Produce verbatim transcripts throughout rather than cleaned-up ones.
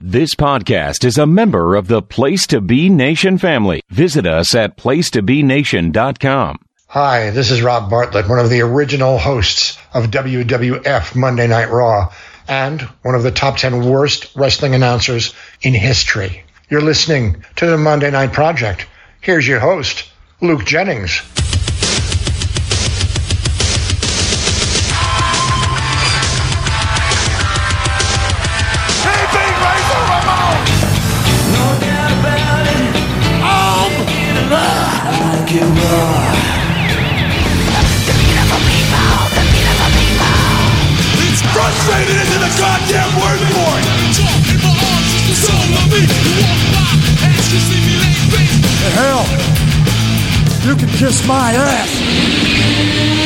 This podcast is a member of the Place to Be Nation family. Visit us at place to be nation dot com. Hi, this is Rob Bartlett, one of the original hosts of W W F Monday Night Raw and one of the top ten worst wrestling announcers in history. You're listening to the Monday Night Project. Here's your host, Luke Jennings. It's frustrated into the goddamn word for it. Hell, you can kiss my ass.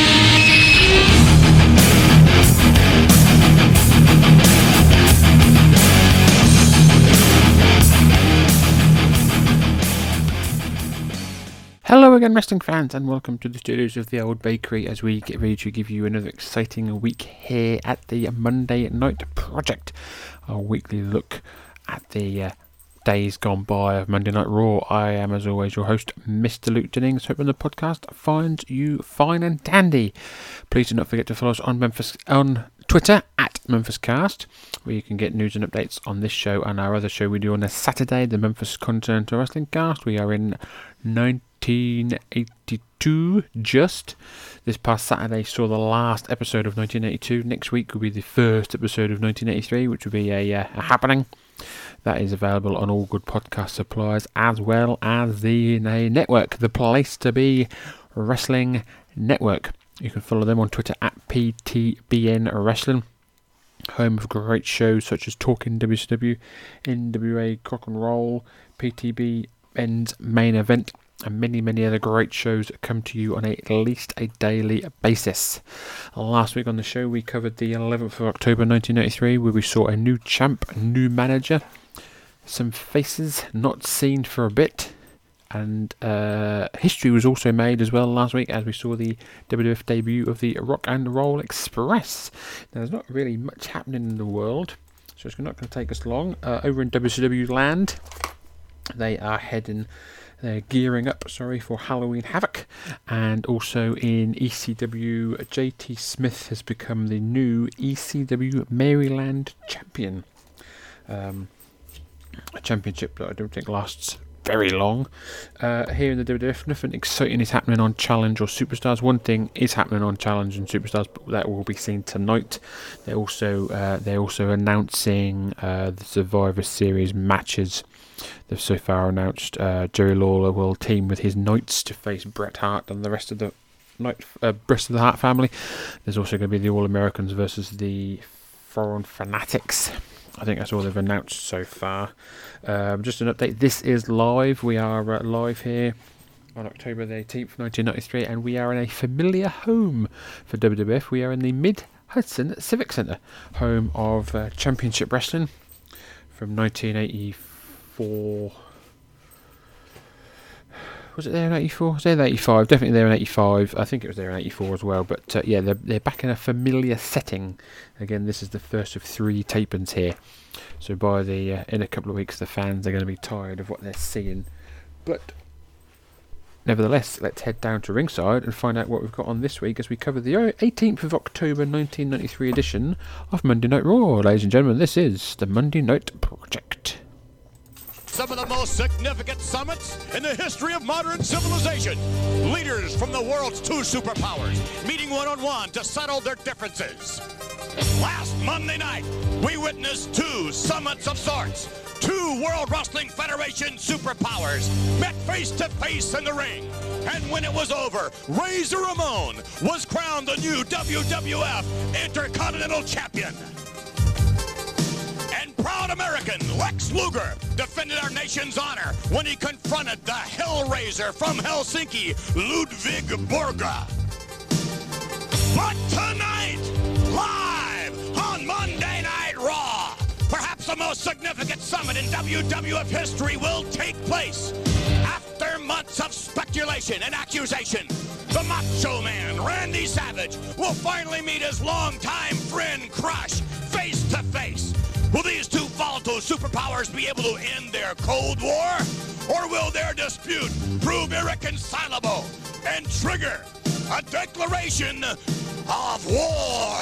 Hello again, wrestling fans, and welcome to the studios of the Old Bakery as we get ready to give you another exciting week here at the Monday Night Project, our weekly look at the uh, days gone by of Monday Night Raw. I am, as always, your host, Mister Luke Jennings, hoping the podcast finds you fine and dandy. Please do not forget to follow us on Memphis on Twitter at MemphisCast, where you can get news and updates on this show and our other show we do on a Saturday, the Memphis Continental Wrestling Cast. We are in nineteen eighty-two, just. This past Saturday saw the last episode of nineteen eighty-two. Next week will be the first episode of nineteen eighty-three, which will be a, uh, a happening. That is available on all good podcast suppliers, as well as the uh, network, the Place to Be Wrestling Network. You can follow them on Twitter at P T B N Wrestling, home of great shows such as Talking W C W, N W A Cock and Roll, P T B N's Main Event, and many, many other great shows that come to you on a, at least a daily basis. Last week on the show, we covered the eleventh of October nineteen ninety-three, where we saw a new champ, a new manager, some faces not seen for a bit, and uh, history was also made as well last week as we saw the W W F debut of the Rock and Roll Express. Now, there's not really much happening in the world, so it's not going to take us long. Uh, over in W C W land, they are heading, they're gearing up, sorry, for Halloween Havoc, and also in E C W, J T Smith has become the new E C W Maryland champion. Um, a championship that I don't think lasts very long. Uh, here in the W W F, nothing exciting is happening on Challenge or Superstars. One thing is happening on Challenge and Superstars, but that will be seen tonight. They're also uh, they're also announcing uh, the Survivor Series matches. They've so far announced uh, Jerry Lawler will team with his Knights to face Bret Hart and the rest of the Night, uh, rest of the Hart family. There's also going to be the All Americans versus the Foreign Fanatics. I think that's all they've announced so far. Um, just an update. This is live. We are uh, live here on October the eighteenth, nineteen ninety-three, and we are in a familiar home for W W F. We are in the Mid-Hudson Civic Centre, home of uh, Championship Wrestling from nineteen eighty-four. Was it there in eighty-four? Was it there in eighty-five? Definitely there in eighty-five. I think it was there in eighty-four as well. But uh, yeah, they're, they're back in a familiar setting. Again, this is the first of three tapings here. So by the uh, in a couple of weeks, the fans are going to be tired of what they're seeing. But nevertheless, let's head down to ringside and find out what we've got on this week as we cover the eighteenth of October nineteen ninety-three edition of Monday Night Raw. Ladies and gentlemen, this is the Monday Night Project. Some of the most significant summits in the history of modern civilization. Leaders from the world's two superpowers meeting one-on-one to settle their differences. Last Monday night, we witnessed two summits of sorts. Two World Wrestling Federation superpowers met face-to-face in the ring. And when it was over, Razor Ramon was crowned the new W W F Intercontinental Champion. And proud American Lex Luger defended our nation's honor when he confronted the Hellraiser from Helsinki, Ludwig Borga. But tonight, live on Monday Night Raw, perhaps the most significant summit in W W F history will take place. After months of speculation and accusation, the Macho Man, Randy Savage, will finally meet his longtime friend, Crush, face to face. Will these two volatile superpowers be able to end their Cold War? Or will their dispute prove irreconcilable and trigger a declaration of war?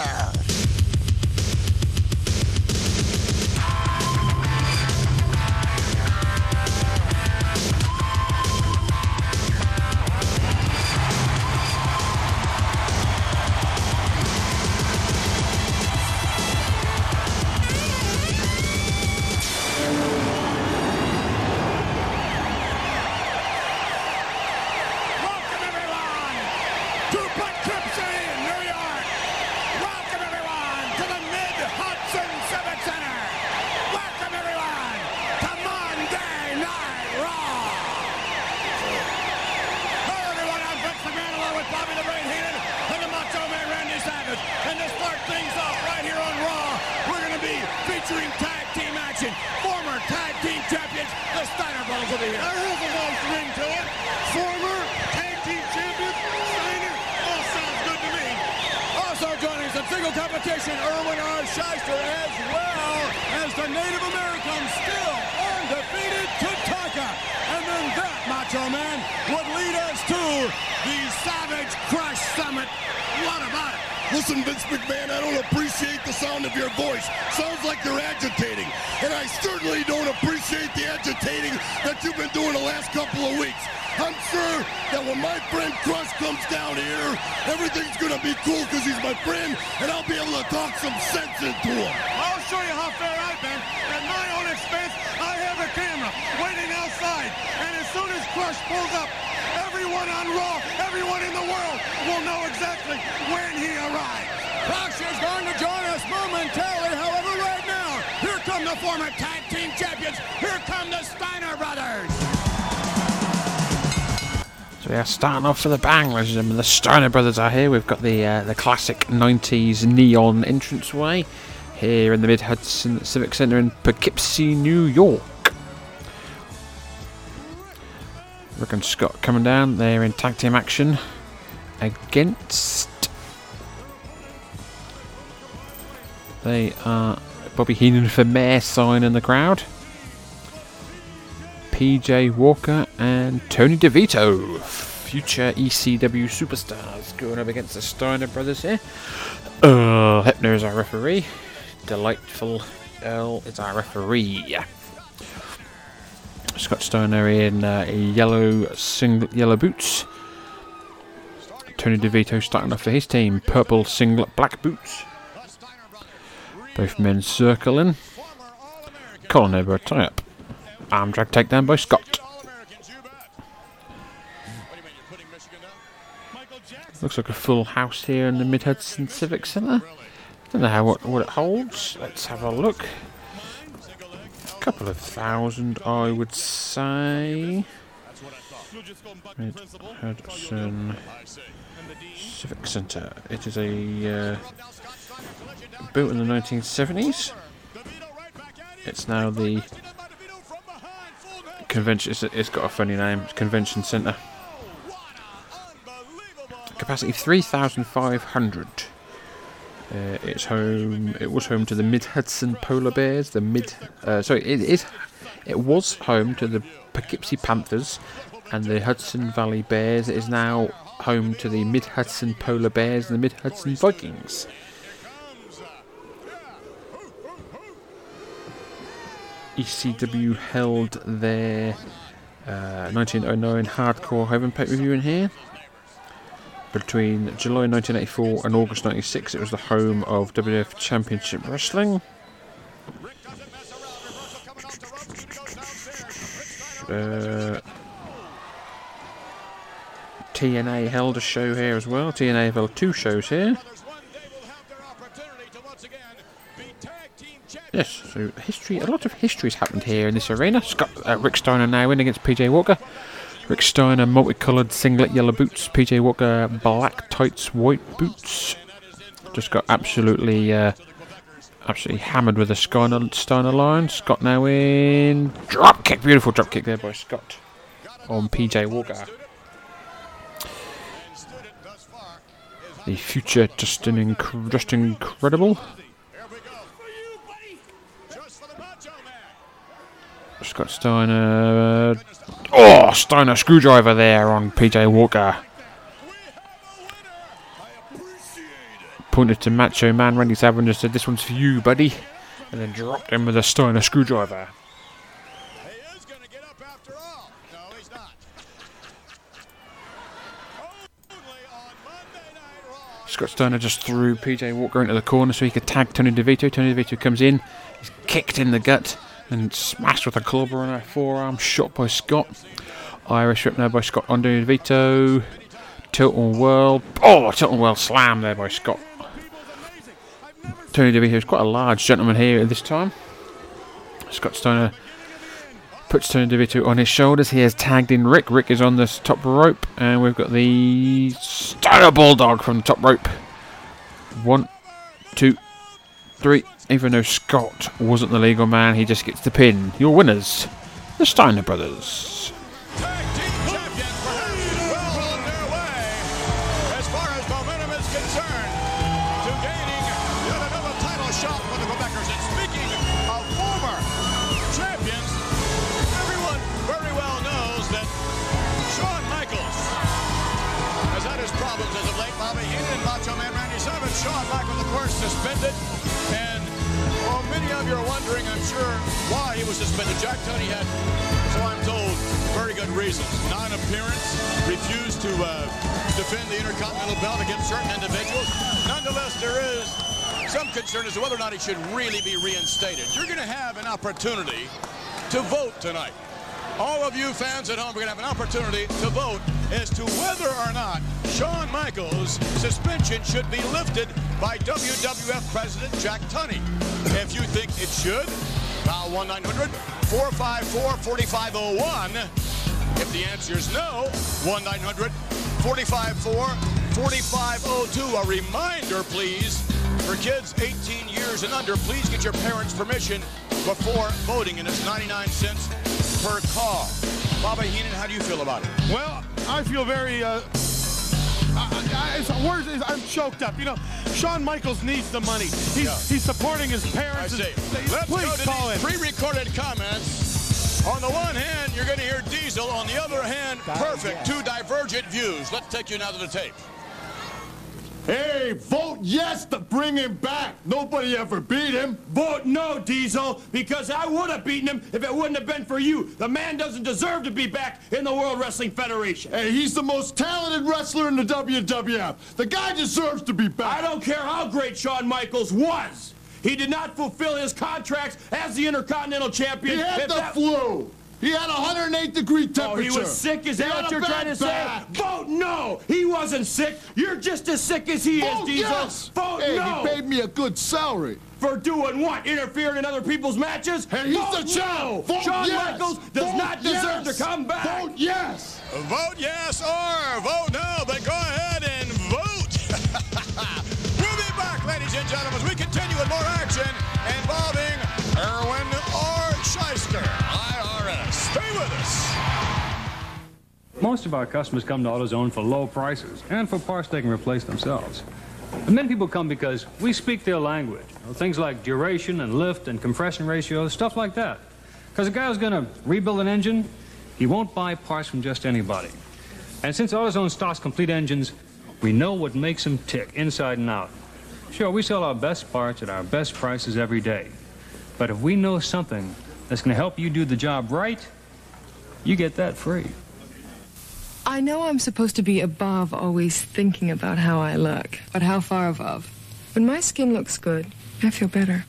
Featuring tag team action, former tag team champions, the Steiner Brothers will be here. There is a nice ring to it. Former tag team champions, Steiner, all sounds good to me. Also joining us in single competition, Irwin R. Shyster, as well as the Native American still undefeated Tatanka. And then that, Macho Man, would lead us to the Savage Crush Summit. What about it? Listen, Vince McMahon, I don't appreciate the sound of your voice. Sounds like you're agitating. And I certainly don't appreciate the agitating that you've been doing the last couple of weeks. I'm sure that when my friend Crush comes down here, everything's going to be cool because he's my friend, and I'll be able to talk some sense into him. I'll show you how fair I've been. At my own expense, I have a camera waiting outside. And as soon as Crush pulls up, everyone on Raw, everyone in the world will know exactly when he arrives. Crush is going to join us momentarily. However, right now, here come the former tag team champions. Here come the Steiner Brothers. So yeah, starting off for the bang, ladies and gentlemen. The Steiner Brothers are here. We've got the uh, the classic nineties neon entranceway here in the Mid-Hudson Civic Center in Poughkeepsie, New York. Rick and Scott coming down. They're in tag team action against. They are Bobby Heenan for Mayor sign in the crowd. P J Walker and Tony DeVito, future E C W superstars, going up against the Steiner Brothers here. Uh, Hebner is our referee. Delightful Earl is our referee. Scott Steiner in uh, yellow singlet, yellow boots. Tony DeVito starting off for his team, purple singlet, black boots. Both men circling. Collar elbow tie up. Arm drag takedown by Scott. Looks like a full house here in the Mid-Hudson Civic Center. Don't know how what, what it holds. Let's have a look. A couple of thousand, I would say. Mid-Hudson Civic Center. It is a uh, built in the nineteen seventies. It's now the convention. It's, it's got a funny name. It's Convention Center. Capacity three thousand five hundred. Uh, it's home. It was home to the Mid-Hudson Polar Bears. The mid. Uh, sorry, it is. It was home to the Poughkeepsie Panthers and the Hudson Valley Bears. It is now home to the Mid-Hudson Polar Bears and the Mid-Hudson Vikings. E C W held their uh, nineteen oh nine Hardcore Heaven pay-per-view in here. Between July nineteen eighty-four and August ninety-six, it was the home of W W F Championship Wrestling. Uh, T N A held a show here as well. T N A held two shows here. Yes, so history. A lot of history's happened here in this arena. Scott, uh, Rick Steiner now in against P J Walker. Rick Steiner, multicoloured singlet, yellow boots. P J Walker, black tights, white boots. Just got absolutely, uh, absolutely hammered with a Steiner, Steiner line. Scott now in drop kick, beautiful drop kick there by Scott on P J Walker. The future just an inc- just incredible. Scott Steiner. Oh, Steiner screwdriver there on P J Walker. Pointed to Macho Man Randy Savage and said, "This one's for you, buddy." And then dropped him with a Steiner screwdriver. He is going to get up after all. No, he's not. Only on Monday Night Raw. Scott Steiner just threw P J Walker into the corner so he could tag Tony DeVito. Tony DeVito comes in, he's kicked in the gut and smashed with a clobber on a forearm, shot by Scott. Irish whip now by Scott on Tony DeVito. Tilton World. Oh, Tilton World slam there by Scott. Tony DeVito is quite a large gentleman here at this time. Scott Steiner puts Tony DeVito on his shoulders. He has tagged in Rick. Rick is on the top rope, and we've got the Steiner Bulldog from the top rope. One, two, three. Even though Scott wasn't the legal man, he just gets the pin. Your winners, the Steiner Brothers. Tag team champions perhaps well on their way, as far as momentum is concerned, to gaining yet another title shot for the Quebecers. And speaking of former champions, everyone very well knows that Shawn Michaels has had his problems as of late. Bobby Heenan and Macho Man Randy Savage. Shawn Michaels, of course, suspended. And well, many of you are wondering, I'm sure, why he was suspended. Jack Tunney had, so I'm told, very good reasons. Non-appearance, refused to uh, defend the Intercontinental belt against certain individuals. Nonetheless, there is some concern as to whether or not he should really be reinstated. You're going to have an opportunity to vote tonight. All of you fans at home are going to have an opportunity to vote as to whether or not Shawn Michaels' suspension should be lifted by W W F President Jack Tunney. If you think it should, dial one nine hundred, four five four, four five zero one. If the answer is no, one nine hundred, four five four, four five zero two. A reminder, please, for kids eighteen years and under, please get your parents' permission before voting, and it's ninety-nine cents per car. Bobby Heenan, how do you feel about it? Well, I feel very, uh, I, I, it's, words, I'm choked up. You know, Shawn Michaels needs the money. He's, Yeah. he's supporting his parents. I see. Please Let's go to call these him. pre-recorded comments. On the one hand, you're going to hear Diesel. On the other hand, Perfect. Two divergent views. Let's take you now to the tape. Hey, vote yes to bring him back. Nobody ever beat him. Vote no, Diesel, because I would have beaten him if it wouldn't have been for you. The man doesn't deserve to be back in the World Wrestling Federation. Hey, he's the most talented wrestler in the W W F. The guy deserves to be back. I don't care how great Shawn Michaels was. He did not fulfill his contracts as the Intercontinental Champion. He had If the that- flu. He had a one hundred eight degree temperature. Oh, he was sick? Is He that had what a you're bad trying to say? back. Vote no! He wasn't sick. You're just as sick as he Vote is, Diesel. yes. Vote Hey, no! he paid me a good salary. For doing what? Interfering in other people's matches? Hey, he's Vote the champ. no! Vote Shawn yes. Michaels does Vote not deserve yes. to come back. Vote yes. Vote yes or vote no, but go ahead and vote. We'll be back, ladies and gentlemen, as we continue with more action involving Erwin R. Shyster, I R S. Stay with us. Most of our customers come to AutoZone for low prices and for parts they can replace themselves. But many people come because we speak their language. You know, things like duration and lift and compression ratios, stuff like that. Because a guy who's going to rebuild an engine, he won't buy parts from just anybody. And since AutoZone stocks complete engines, we know what makes them tick inside and out. Sure, we sell our best parts at our best prices every day. But if we know something that's going to help you do the job right, you get that free. I know I'm supposed to be above always thinking about how I look, but how far above? When my skin looks good, I feel better.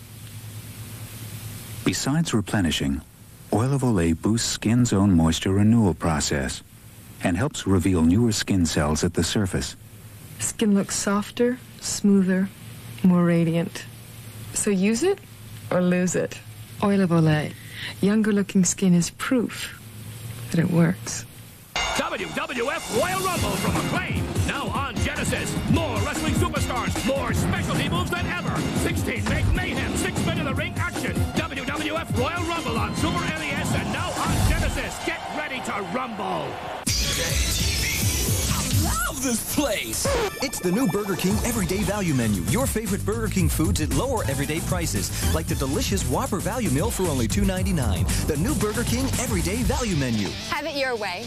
Besides replenishing, Oil of Olay boosts skin's own moisture renewal process and helps reveal newer skin cells at the surface. Skin looks softer, smoother, more radiant. So use it or lose it. Oil of Olay. Younger looking skin is proof that it works. W W F Royal Rumble from Acclaim, now on Genesis. More wrestling superstars, more specialty moves than ever. sixteen make mayhem, six men in the ring action. W W F Royal Rumble on Zoomer L E S and now on Genesis. Get ready to rumble. Hello! love this place. It's the new Burger King Everyday Value Menu. Your favorite Burger King foods at lower everyday prices, like the delicious Whopper Value Meal for only two ninety-nine. The new Burger King Everyday Value Menu. Have it your way.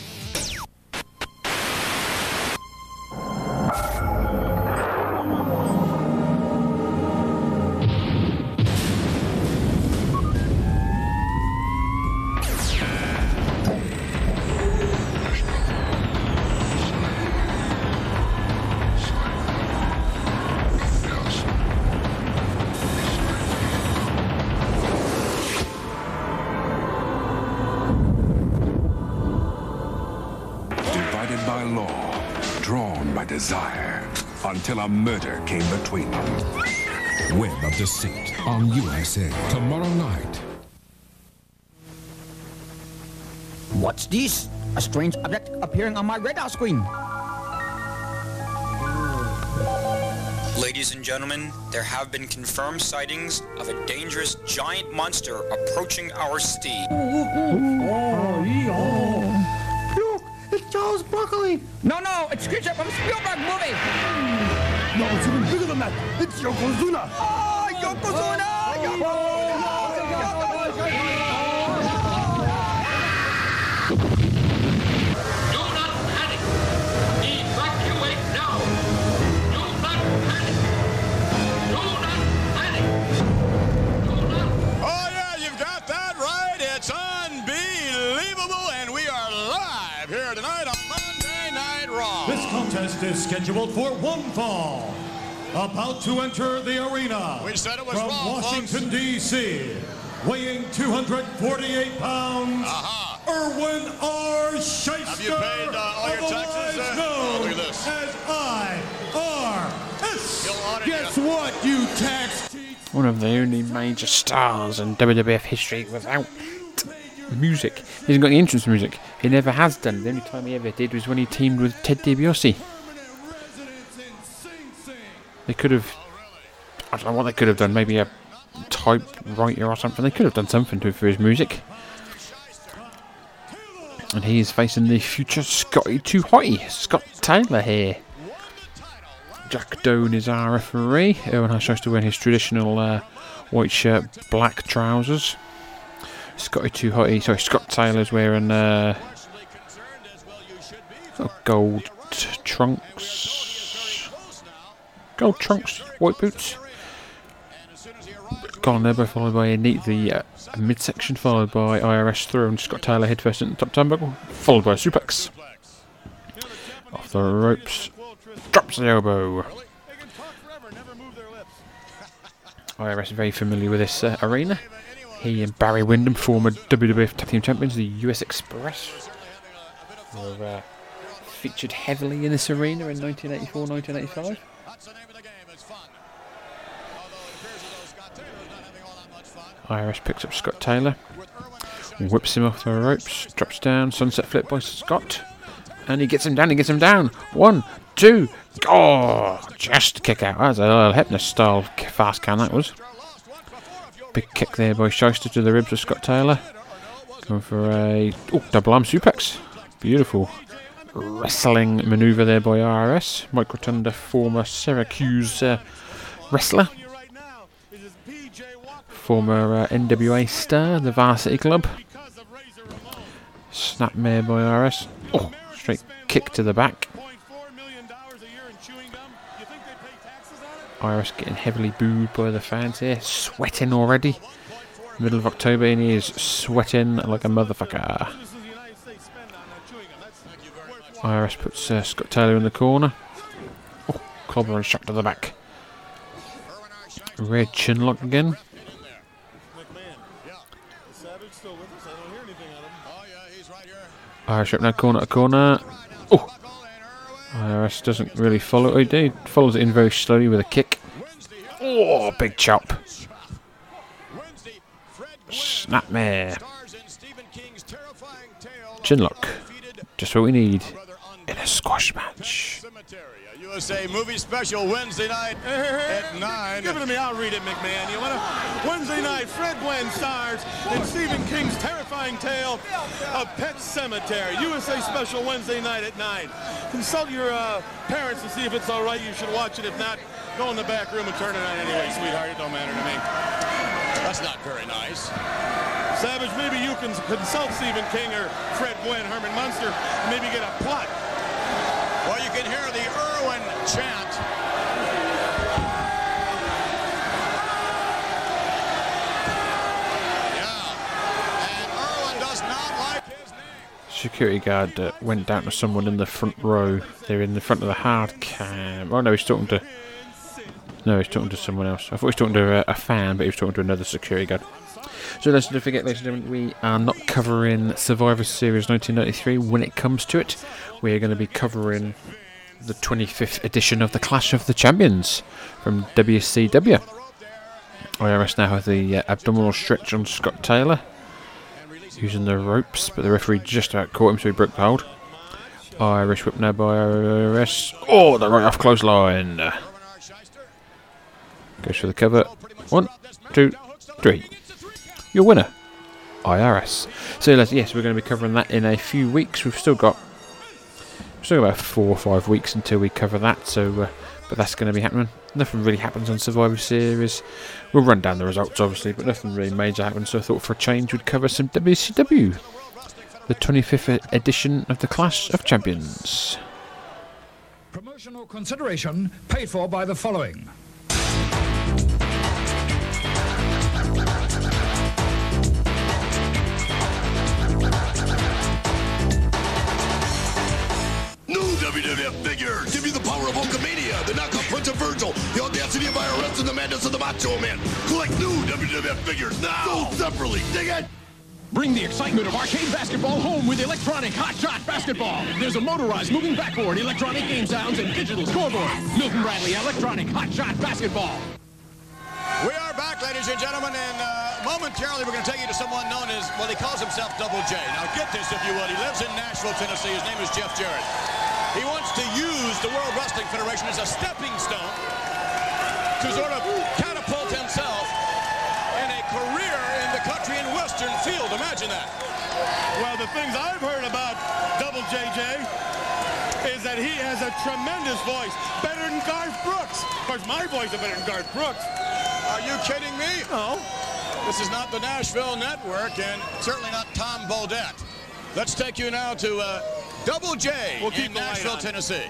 Desire until a murder came between them. Web of Deceit on U S A tomorrow night. What's this? A strange object appearing on my radar screen. Ladies and gentlemen, there have been confirmed sightings of a dangerous giant monster approaching our steed. It's Charles Broccoli! No, no, it's creature from Spielberg movie! No, it's even bigger than that! It's Yokozuna! Oh, Yokozuna! Do not panic! Evacuate now! Do not panic! Do not panic! Do not... Oh yeah, you've got that right! It's unbelievable, and we are live here tonight on Monday Night Raw. This contest is scheduled for one fall. About to enter the arena We said it was from wrong, Washington, D C, weighing two hundred forty-eight pounds, uh-huh. Erwin R. Shyster, Have you paid uh, all your taxes? Uh, known oh, look at this. as I R S. Guess what, you tax cheats? One of the only major stars in W W F history without music. He hasn't got any entrance music. He never has done. The only time he ever did was when he teamed with Ted DiBiase. They could have... I don't know what they could have done. Maybe a typewriter or something. They could have done something to for his music. And he is facing the future Scotty Too Hotty. Scott Taylor here. Jack Doan is our referee. Erwin R. Shyster wearing his traditional uh, white shirt, black trousers. Scotty Too Hotty, sorry, Scott Taylor's wearing uh, gold t- trunks. Gold trunks, white boots. Colin Elbow followed by a neat the uh, midsection, followed by I R S throw and Scott Taylor head first into the top turnbuckle, followed by a suplex. Off the ropes, drops the elbow. I R S very familiar with this uh, arena. He and Barry Windham, former W W F Tag Team Champions, the U S Express, were uh, featured heavily in this arena in nineteen eighty-four nineteen eighty-five. I R S picks up Scott Taylor, whips him off the ropes, drops down, sunset flip by Scott, and he gets him down, he gets him down. One, two, oh, just kick out. That was a little Hebner style fast can, that was. Big kick there by Shyster to the ribs of Scott Taylor. Going for a oh, double arm suplex. Beautiful wrestling manoeuvre there by I R S. Mike Rotunda, former Syracuse uh, wrestler. Former uh, N W A star, the Varsity Club. Snapmare by I R S. Oh, straight kick to the back. I R S getting heavily booed by the fans here. Sweating already. Middle of October and he is sweating like a motherfucker. I R S puts uh, Scott Taylor in the corner. Oh, clobber and shot to the back. Red chin lock again. I R S up now corner to corner. Oh! I R S doesn't really follow. He oh, follows it in very slowly with a kick. Oh, big chop. Snapmare. Chin lock. Just what we need in a squash match. U S A movie special Wednesday night at nine. Give it to me, I'll read it, McMahon. You wanna? Wednesday night, Fred Gwynne stars in Stephen King's terrifying tale of Pet Sematary. U S A special Wednesday night at nine. Consult your uh, parents to see if it's all right. You should watch it. If not, go in the back room and turn it on anyway, sweetheart. It don't matter to me. That's not very nice. Savage, maybe you can consult Stephen King or Fred Gwynne, Herman Munster, and maybe get a plot. Well, you can hear the Irwin chant. Yeah. And Irwin does not like his name. Security guard uh, went down to someone in the front row. They're in the front of the hard cam. Oh no, he's talking to... No, he's talking to someone else. I thought he was talking to a, a fan, but he was talking to another security guard. So let's don't forget, ladies and gentlemen, we are not covering Survivor Series nineteen ninety-three when it comes to it. We are going to be covering the twenty-fifth edition of the Clash of the Champions from W C W. I R S now have the uh, abdominal stretch on Scott Taylor, using the ropes, but the referee just about caught him, so he broke the hold. Irish whip now by I R S. Oh, the right off clothesline. Goes for the cover. One, two, three. Your winner, I R S. So let's, yes, we're going to be covering that in a few weeks. We've still got still got about four or five weeks until we cover that. So, uh, but that's going to be happening. Nothing really happens on Survivor Series. We'll run down the results, obviously, but nothing really major happens. So I thought for a change, we'd cover some W C W, the twenty-fifth edition of the Clash of Champions. Promotional consideration paid for by the following. New W W F figures give you the power of Hulkamania, the knockout Prince of Virgil, the audacity of I R S, and the madness of the Macho Man. Collect new W W F figures now. Sold separately. Dig it? Bring the excitement of arcade basketball home with electronic Hot Shot Basketball. There's a motorized moving backboard, electronic game sounds, and digital scoreboard. Milton Bradley Electronic Hot Shot Basketball. We are back, ladies and gentlemen, and uh, momentarily we're going to take you to someone known as, well, he calls himself Double J. Now get this, if you will. He lives in Nashville, Tennessee. His name is Jeff Jarrett. He wants to use the World Wrestling Federation as a stepping stone to sort of catapult himself in a career in the country and western field. Imagine that. Well, the things I've heard about Double J J is that he has a tremendous voice, better than Garth Brooks. Of course, my voice is better than Garth Brooks. Are you kidding me? No. This is not the Nashville Network, and certainly not Tom Bodette. Let's take you now to uh, Double J we'll keep in Nashville, Tennessee.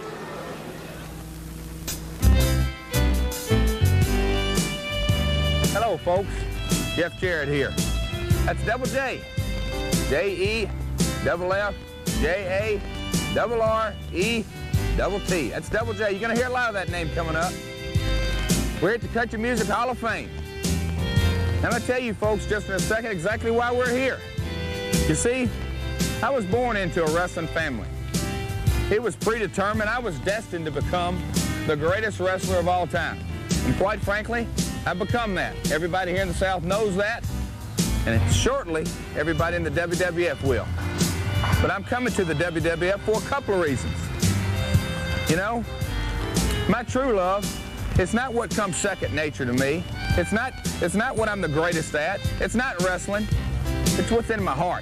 Hello, folks. Jeff Jarrett here. That's Double J. J E, double F, J A, double R, E, double T. That's Double J. You're going to hear a lot of that name coming up. We're at the Country Music Hall of Fame. I'm going to tell you folks just in a second exactly why we're here. You see, I was born into a wrestling family. It was predetermined. I was destined to become the greatest wrestler of all time. And quite frankly, I've become that. Everybody here in the South knows that. And shortly, everybody in the W W F will. But I'm coming to the W W F for a couple of reasons. You know, my true love, it's not what comes second nature to me. It's not, it's not what I'm the greatest at. It's not wrestling. It's what's in my heart.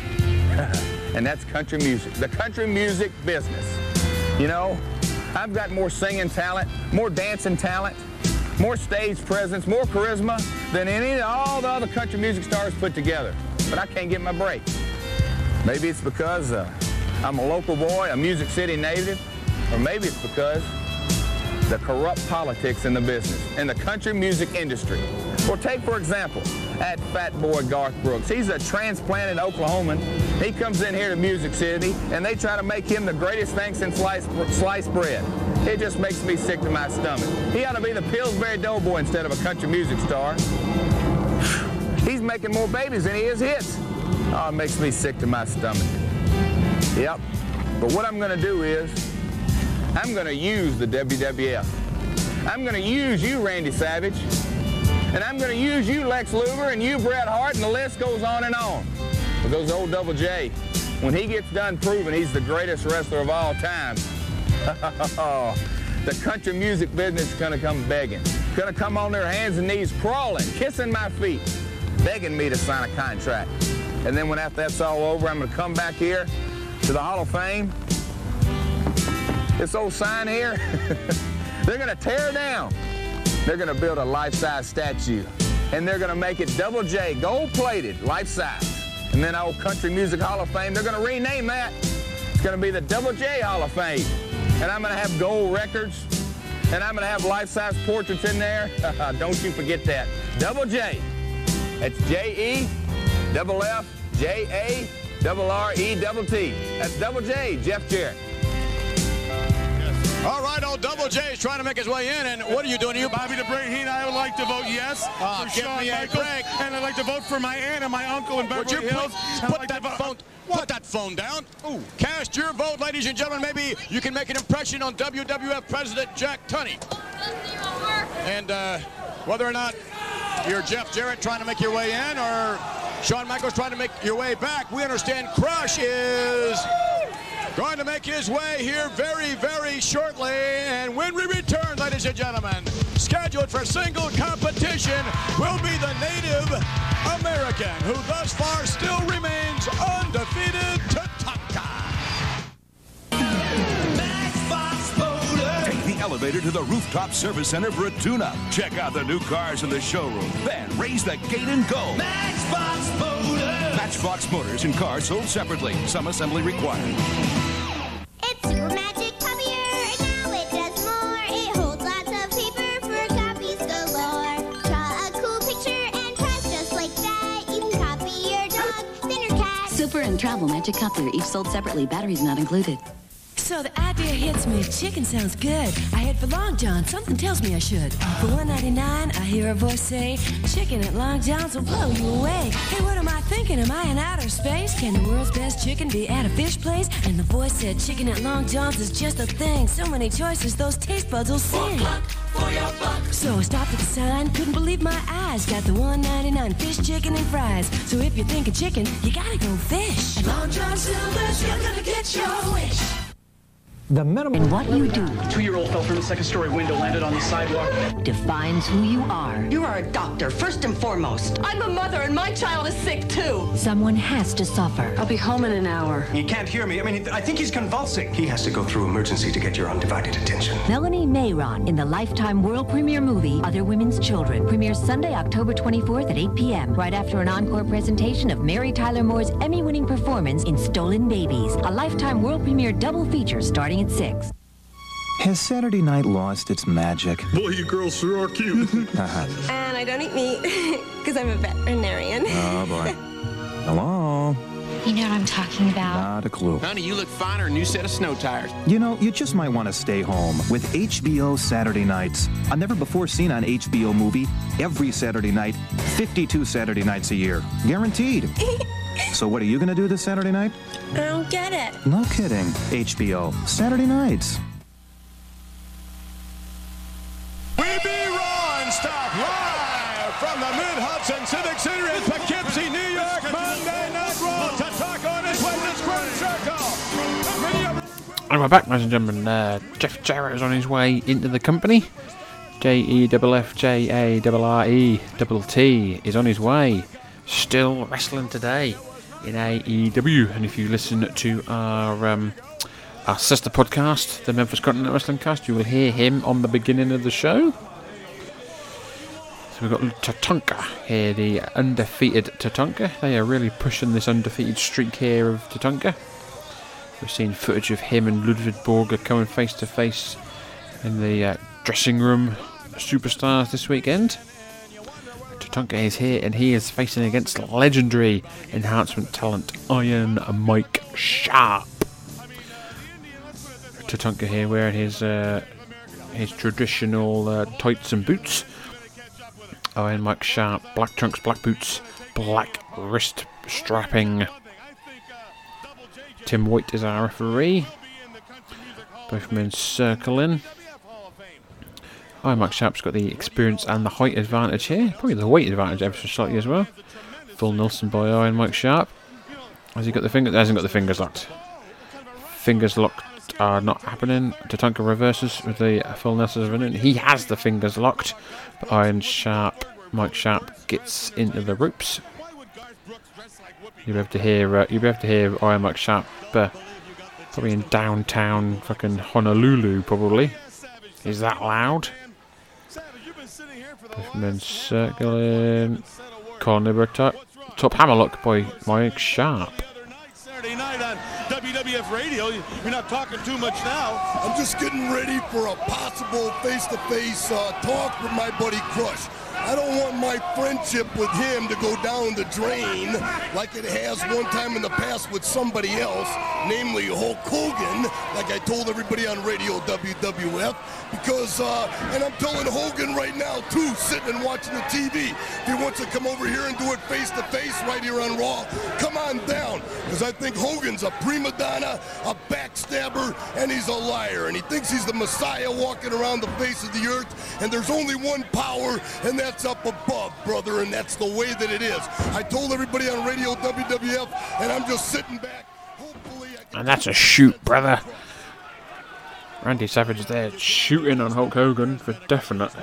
And that's country music, the country music business. You know, I've got more singing talent, more dancing talent, more stage presence, more charisma than any of all the other country music stars put together. But I can't get my break. Maybe it's because uh, I'm a local boy, a Music City native, or maybe it's because the corrupt politics in the business, in the country music industry. Or take, for example, that fat boy Garth Brooks. He's a transplanted Oklahoman. He comes in here to Music City, and they try to make him the greatest thing since sliced, sliced bread. It just makes me sick to my stomach. He ought to be the Pillsbury Doughboy instead of a country music star. He's making more babies than he is hits. Oh, it makes me sick to my stomach. Yep. But what I'm going to do is, I'm going to use the W W F. I'm going to use you, Randy Savage. And I'm going to use you, Lex Luger, and you, Bret Hart, and the list goes on and on. Because old Double J, when he gets done proving he's the greatest wrestler of all time, The country music business is going to come begging. Going to come on their hands and knees crawling, kissing my feet, begging me to sign a contract. And then when after that's all over, I'm going to come back here to the Hall of Fame. This old sign here, they're going to tear it down. They're going to build a life-size statue. And they're going to make it Double J, gold-plated, life-size. And then old Country Music Hall of Fame, they're going to rename that. It's going to be the Double J Hall of Fame. And I'm going to have gold records. And I'm going to have life-size portraits in there. Don't you forget that. Double J. That's J E, double F, J A, double R, E, double T. That's Double J, Jeff Jarrett. All right, old Double J is trying to make his way in, and what are you doing? Are you Bobby the Brain Heenan, I would like to vote yes uh, for Shawn Michaels, and I'd like to vote for my aunt and my uncle in Beverly Would you Hills. put like that phone, put that phone down. Ooh. Cast your vote, ladies and gentlemen. Maybe you can make an impression on W W F President Jack Tunney. And uh, whether or not you're Jeff Jarrett trying to make your way in, or Shawn Michaels trying to make your way back, we understand Crush is going to make his way here very, very shortly. And when we return, ladies and gentlemen, scheduled for single competition will be the Native American, who thus far still remains undefeated, Tatanka. Take the elevator to the rooftop service center for a tune-up. Check out the new cars in the showroom. Then raise the gate and go. Matchbox Motors. Matchbox Motors and cars sold separately. Some assembly required. It's Super Magic Copier, and now it does more. It holds lots of paper for copies galore. Draw a cool picture and press just like that. You can copy your dog, then your cat. Super and Travel Magic Copier, each sold separately. Batteries not included. So the idea hits me. Chicken sounds good. I head for Long John. Something tells me I should. For one ninety-nine, I hear a voice say, chicken at Long John's will blow you away. Hey, what am I thinking? Am I in outer space? Can the world's best chicken be at a fish place? And the voice said, chicken at Long John's is just a thing. So many choices, those taste buds will sing. For your buck. So I stopped at the sign, couldn't believe my eyes. Got the one ninety-nine fish, chicken, and fries. So if you're thinking chicken, you gotta go fish. At Long John Silver's, you're gonna get your wish. The minimum. And what you do. Two-year-old fell from a second-story window, landed on the sidewalk. Defines who you are. You are a doctor, first and foremost. I'm a mother, and my child is sick, too. Someone has to suffer. I'll be home in an hour. He can't hear me. I mean, I think he's convulsing. He has to go through emergency to get your undivided attention. Melanie Mayron in the Lifetime world premiere movie, Other Women's Children. Premieres Sunday, October twenty-fourth at eight p.m. Right after an encore presentation of Mary Tyler Moore's Emmy-winning performance in Stolen Babies. A Lifetime world premiere double feature starting at six. Has Saturday night lost its magic? Boy, you girls sure are cute. uh-huh. And I don't eat meat because I'm a veterinarian. Oh, boy. Hello? You know what I'm talking about. Not a clue. Honey, you look fine in a new set of snow tires. You know, you just might want to stay home with H B O Saturday Nights. A never-before-seen on H B O movie every Saturday night, fifty-two Saturday nights a year. Guaranteed. So what are you going to do this Saturday night? I don't get it. No kidding. H B O Saturday Nights. We be Ron Stop live from the Mid-Hudson Civic Center in Poughkeepsie, New York. Monday Night Raw. Tatanka on his way to Square Circle. And we're back, ladies and gentlemen. Uh, Jeff Jarrett is on his way into the company. J E F F J A R R E T T is on his way. Still wrestling today in A E W. And if you listen to our um, our sister podcast, the Memphis Continental Wrestling Cast, you will hear him on the beginning of the show. So we've got Tatanka here, the undefeated Tatanka. They are really pushing this undefeated streak here of Tatanka. We've seen footage of him and Ludwig Borger coming face to face in the uh, dressing room superstars this weekend. Tatanka is here and he is facing against legendary enhancement talent Iron Mike Sharp. Tatanka here wearing his uh, his traditional uh, tights and boots. Iron Mike Sharp, black trunks, black boots, black wrist strapping. Tim White is our referee. Both men circling. Iron Mike Sharp's got the experience and the height advantage here. Probably the weight advantage ever so slightly as well. Full Nelson by Iron Mike Sharp. Has he got the finger? Hasn't got the fingers locked. Fingers locked just are not happening. Tatanka reverses with the full Nelson running. He has the fingers locked. But Iron Sharp, Mike Sharp gets into the ropes. You'll be able to hear. Uh, you'll be able to hear Iron Mike Sharp. Uh, probably in downtown fucking Honolulu. Probably. Is that loud? And then circling. Corner top. Top hammerlock by Mike Sharp. Saturday night on W W F Radio. You're not talking too much now. I'm just getting ready for a possible face-to-face uh, talk with my buddy Crush. I don't want my friendship with him to go down the drain like it has one time in the past with somebody else, namely Hulk Hogan, like I told everybody on Radio W W F, because, uh, and I'm telling Hogan right now, too, sitting and watching the T V. If he wants to come over here and do it face-to-face right here on Raw, come on down, because I think Hogan's a prima donna, a backstabber, and he's a liar, and he thinks he's the Messiah walking around the face of the earth, and there's only one power, and that's up above, brother, and that's the way that it is. I told everybody on Radio W W F, and I'm just sitting back. And that's a shoot, brother. Randy Savage is there shooting on Hulk Hogan for definite.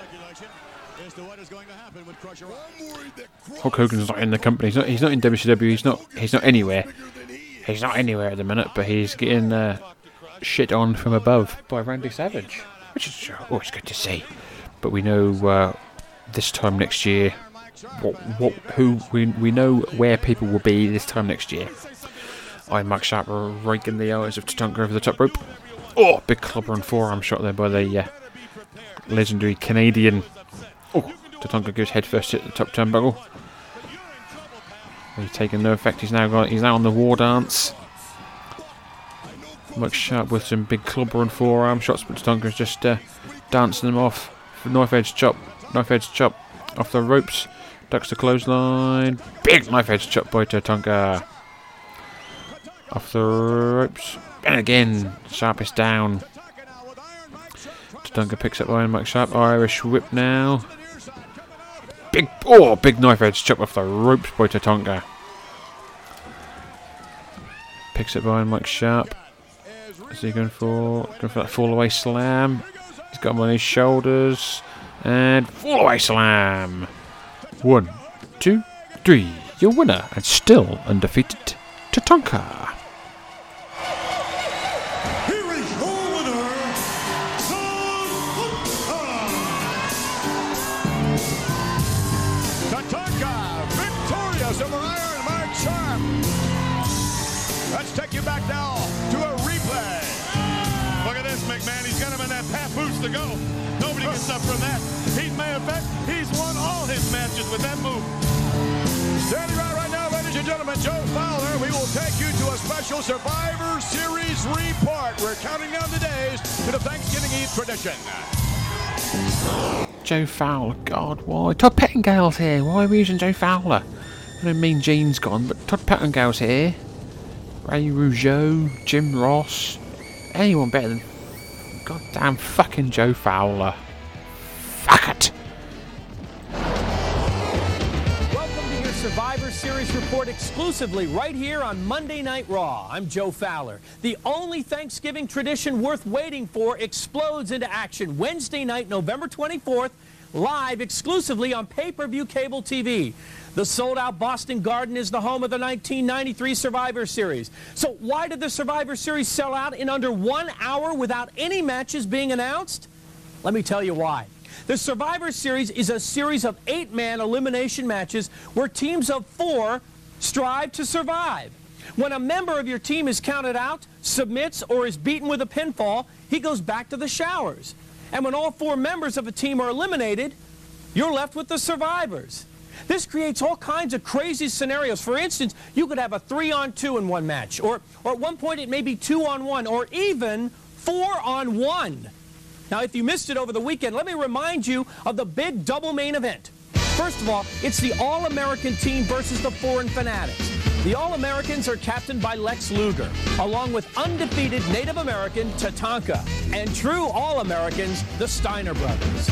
Hulk Hogan's not in the company. He's not. He's not in W C W. He's not. He's not anywhere. He's not anywhere at the minute. But he's getting uh, shit on from above by Randy Savage, which is always good to see. But we know uh, this time next year, what, what, who we we know where people will be this time next year. Iron Mike Sharp raking the eyes of Tatanka over the top rope. Oh, big clubber and forearm shot there by the uh, legendary Canadian. Oh, Tatanka goes head first hit the top turnbuckle. He's taken no effect. He's now got. He's now on the war dance. Mike Sharp with some big clubber and forearm shots, but Tatanka's just uh, dancing them off. Knife edge chop, knife edge chop off the ropes. Ducks the clothesline. Big knife edge chop by Tatanka. Off the ropes. And again, Sharp is down. Tatanka picks up Iron Mike Sharp. Irish whip now. Big, oh, big knife edge chop off the ropes by Tatanka. Picks up Iron Mike Sharp. Is he going for, going for that fall away slam? He's got him on his shoulders. And fall away slam. One, two, three. Your winner and still undefeated, Tatanka. Let's take you back now to a replay. Look at this, McMahon. He's got him in that papoose to go. Nobody gets up from that. He's, matter of fact, he's won all his matches with that move. Standing right right now, ladies and gentlemen, Joe Fowler. We will take you to a special Survivor Series report. We're counting down the days to the Thanksgiving Eve tradition. Joe Fowler, God, why? Todd Pettingale's here. Why are we using Joe Fowler? I don't mean Gene's gone, but Todd Pettingale's here. Ray Rougeau, Jim Ross, anyone better than goddamn fucking Joe Fowler. Fuck it. Welcome to your Survivor Series report exclusively right here on Monday Night Raw. I'm Joe Fowler. The only Thanksgiving tradition worth waiting for explodes into action Wednesday night, November twenty-fourth, live exclusively on pay-per-view cable T V. The sold-out Boston Garden is the home of the nineteen ninety-three Survivor Series. So why did the Survivor Series sell out in under one hour without any matches being announced? Let me tell you why. The Survivor Series is a series of eight-man elimination matches where teams of four strive to survive. When a member of your team is counted out, submits, or is beaten with a pinfall, he goes back to the showers. And when all four members of a team are eliminated, you're left with the survivors. This creates all kinds of crazy scenarios. For instance, you could have a three on two in one match, or, or at one point it may be two on one, or even four on one. Now, if you missed it over the weekend, let me remind you of the big double main event. First of all, it's the All-American team versus the Foreign Fanatics. The All-Americans are captained by Lex Luger, along with undefeated Native American Tatanka, and true All-Americans, the Steiner brothers.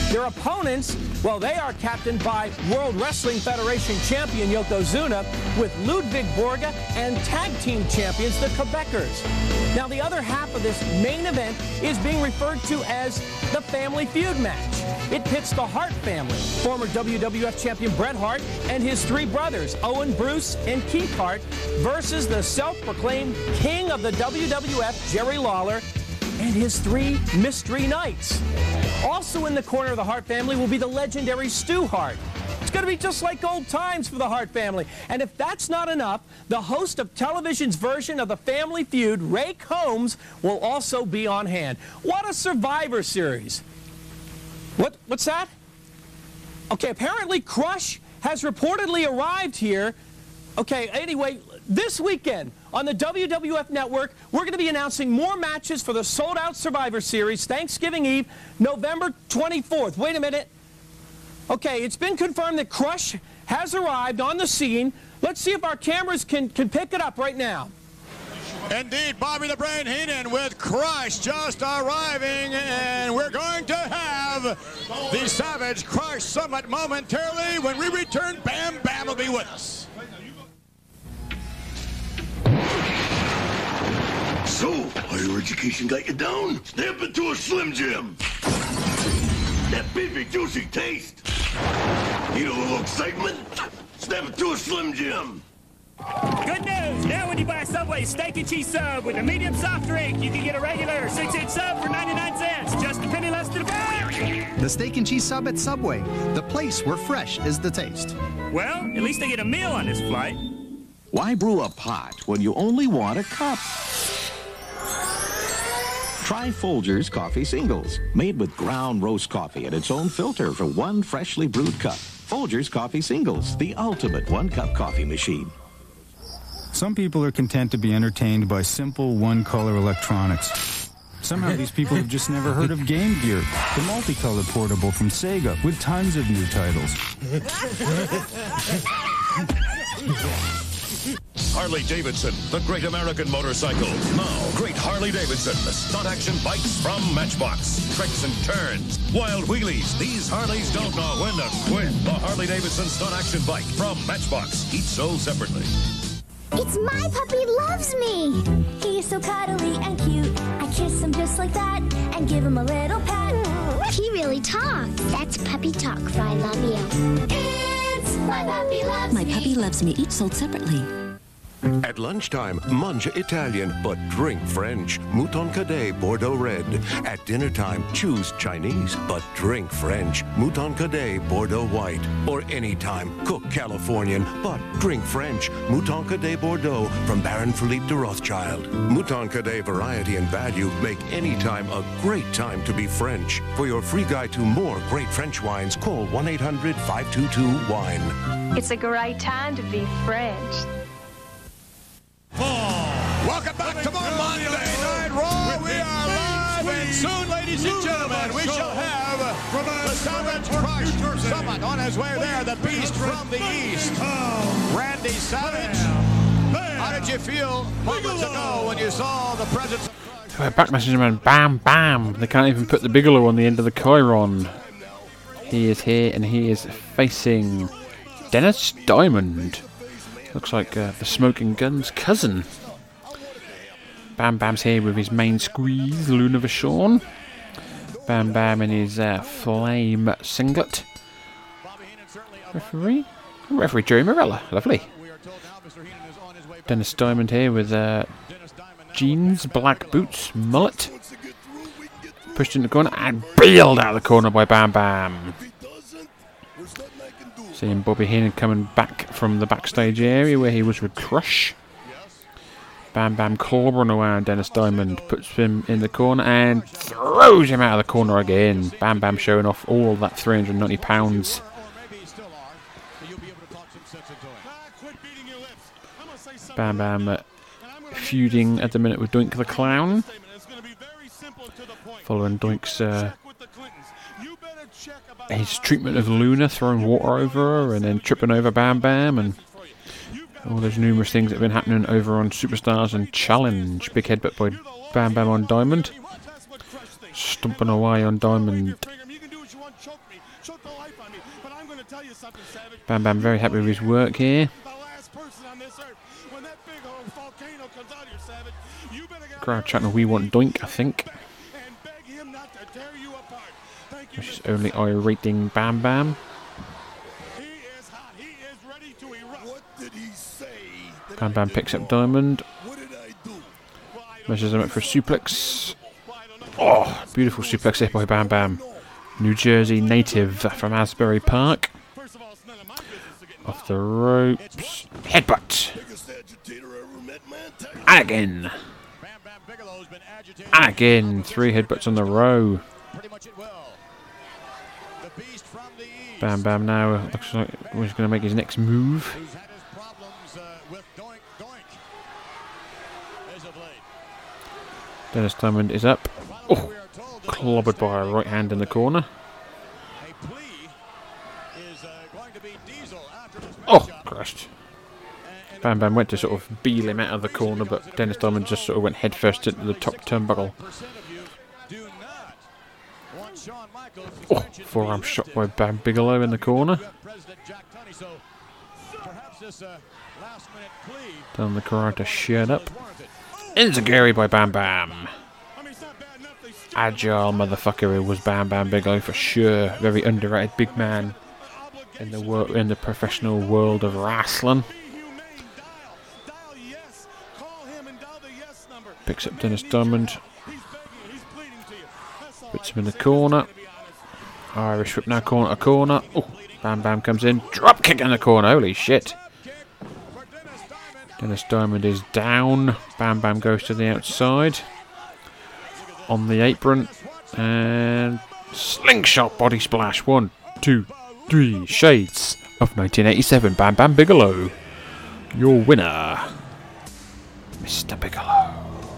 Their opponents, well, they are captained by World Wrestling Federation champion Yokozuna with Ludwig Borga and tag team champions, the Quebecers. Now, the other half of this main event is being referred to as the Family Feud match. It pits the Hart family, former W W F champion Bret Hart and his three brothers, Owen, Bruce, and Keith Hart, versus the self-proclaimed king of the W W F, Jerry Lawler, and his three Mystery Knights. Also in the corner of the Hart family will be the legendary Stu Hart. It's going to be just like old times for the Hart family. And if that's not enough, the host of television's version of the Family Feud, Ray Combs, will also be on hand. What a Survivor Series. What? What's that? Okay, apparently Crush has reportedly arrived here. Okay, anyway, this weekend on the W W F Network, we're going to be announcing more matches for the sold-out Survivor Series, Thanksgiving Eve, November twenty-fourth. Wait a minute. Okay, it's been confirmed that Crush has arrived on the scene. Let's see if our cameras can, can pick it up right now. Indeed, Bobby the Brain Heenan with Crush just arriving, and we're going to have the Savage Crush Summit momentarily. When we return, Bam Bam will be with us. So, higher education got you down? Snap it to a Slim Jim. That beefy, juicy taste. Need a little excitement? Snap it to a Slim Jim. Good news! Now when you buy a Subway steak and cheese sub with a medium soft drink, you can get a regular six-inch sub for ninety-nine cents, just a penny less than a buck. The steak and cheese sub at Subway, the place where fresh is the taste. Well, at least I get a meal on this flight. Why brew a pot when you only want a cup? Try Folgers Coffee Singles, made with ground roast coffee and its own filter for one freshly brewed cup. Folgers Coffee Singles, the ultimate one-cup coffee machine. Some people are content to be entertained by simple one-color electronics. Somehow these people have just never heard of Game Gear, the multicolored portable from Sega with tons of new titles. Harley-Davidson, the great American motorcycle. Now, great Harley-Davidson, the stunt-action bikes from Matchbox. Tricks and turns, wild wheelies. These Harleys don't know when to quit. The Harley-Davidson stunt-action bike from Matchbox. Each sold separately. It's my puppy loves me. He's so cuddly and cute. I kiss him just like that and give him a little pat. He really talks. That's puppy talk for I love you. It's my puppy loves My me. Puppy Loves Me, each sold separately. At lunchtime, mange Italian, but drink French. Mouton Cadet Bordeaux Red. At dinner time, choose Chinese, but drink French. Mouton Cadet Bordeaux White. Or anytime, cook Californian, but drink French. Mouton Cadet Bordeaux from Baron Philippe de Rothschild. Mouton Cadet variety and value make any time a great time to be French. For your free guide to more great French wines, call one eight hundred five two two wine. It's a great time to be French. Welcome back to more Monday Night Raw. We are live, and soon, ladies and gentlemen, we shall have the Savage Crush Summit on his way there, the Beast from the East, Randy Savage. How did you feel moments ago when you saw the presence of Crush? Right, back messenger man, bam, bam. They can't even put the Bigelow on the end of the Chiron. He is here, and he is facing Dennis Diamond. Looks like uh, the Smoking Gun's cousin. Bam Bam's here with his main squeeze, Luna Vachon. Bam Bam in his uh, flame singlet. Referee? Referee Jerry Morella, lovely. Dennis Diamond here with uh, jeans, black boots, mullet. Pushed in the corner and bailed out of the corner by Bam Bam. Seeing Bobby Heenan coming back from the backstage area where he was with Crush. Bam Bam clawing around Dennis Diamond, puts him in the corner and throws him out of the corner again. Bam Bam showing off all that three hundred ninety pounds. Bam Bam uh, feuding at the minute with Doink the Clown. Following Doink's uh, his treatment of Luna, throwing water over her and then tripping over Bam Bam, and all those numerous things that have been happening over on Superstars and Challenge. Big headbutt by Bam Bam on Diamond. Stomping away on Diamond. Bam Bam very happy with his work here. Crowd chanting "We want Doink," I think. Which is only irating Bam Bam. Bam Bam picks up Diamond. Measures him up for a suplex. Oh, beautiful suplex hit by Bam Bam. New Jersey native from Asbury Park. Off the ropes. Headbutt. And again. And again. Three headbutts on the row. Bam Bam now looks like he's going to make his next move. Dennis Diamond is up. Oh, clobbered by a right hand in the corner. Oh, crashed. Bam Bam went to sort of beel him out of the corner, but Dennis Diamond just sort of went headfirst into the top turnbuckle. Oh, forearm shot by Bam Bigelow in the corner. Down the karate shirt up. Enziguri by Bam Bam. Agile motherfucker who was Bam Bam Bigelow for sure. Very underrated big man in the wor in the professional world of wrestling. Picks up Dennis Diamond. Puts him in the corner. Irish whip now corner to corner. Oh, Bam Bam comes in. Drop kick in the corner. Holy shit. Dennis Diamond is down. Bam Bam goes to the outside. On the apron. And slingshot body splash. One, two, three. Shades of nineteen eighty-seven. Bam Bam Bigelow. Your winner, Mister Bigelow.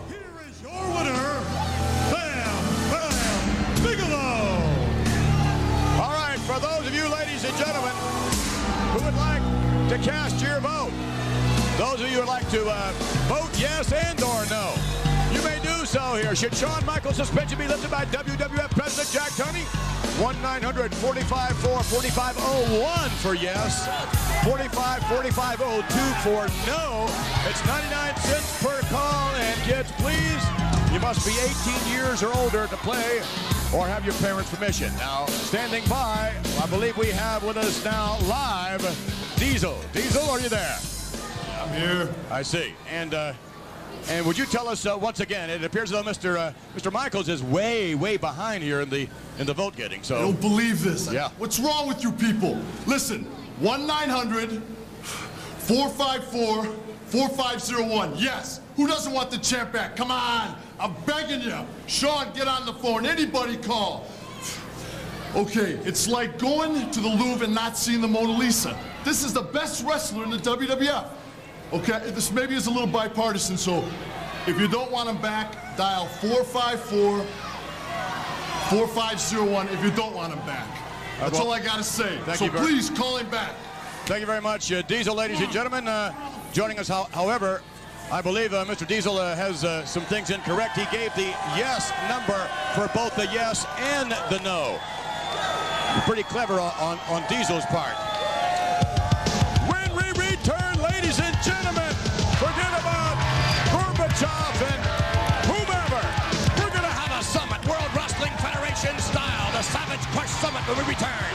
For those of you, ladies and gentlemen, who would like to cast your vote, those of you who would like to uh, vote yes and or no, you may do so here. Should Shawn Michaels' suspension be lifted by W W F President Jack Tunney? one nine hundred forty-five four forty-five oh one for yes, forty-five forty-five oh two for no. It's ninety-nine cents per call, and kids, please, you must be eighteen years or older to play or have your parents' permission. Now, standing by, I believe we have with us now live Diesel. Diesel, are you there? I'm here. I see. And uh, and would you tell us uh, once again? It appears as though Mister Uh, Mister Michaels is way, way behind here in the in the vote getting. So I don't believe this. Yeah. What's wrong with you people? Listen, one nine hundred four five four four five oh one. Yes. Who doesn't want the champ back? Come on. I'm begging you. Sean, get on the phone. Anybody call. Okay, it's like going to the Louvre and not seeing the Mona Lisa. This is the best wrestler in the W W F. Okay, this maybe is a little bipartisan, so if you don't want him back, dial four five four four five oh one if you don't want him back. That's all I got to say. So please call him back. Thank you very much, uh, Diesel, ladies and gentlemen. Uh, joining us, ho however, I believe uh, Mister Diesel uh, has uh, some things incorrect. He gave the yes number for both the yes and the no. Pretty clever on, on, on Diesel's part. When we return, ladies and gentlemen, forget about Gorbachev and whomever. We're going to have a summit, World Wrestling Federation style, the Savage Crush Summit when we return.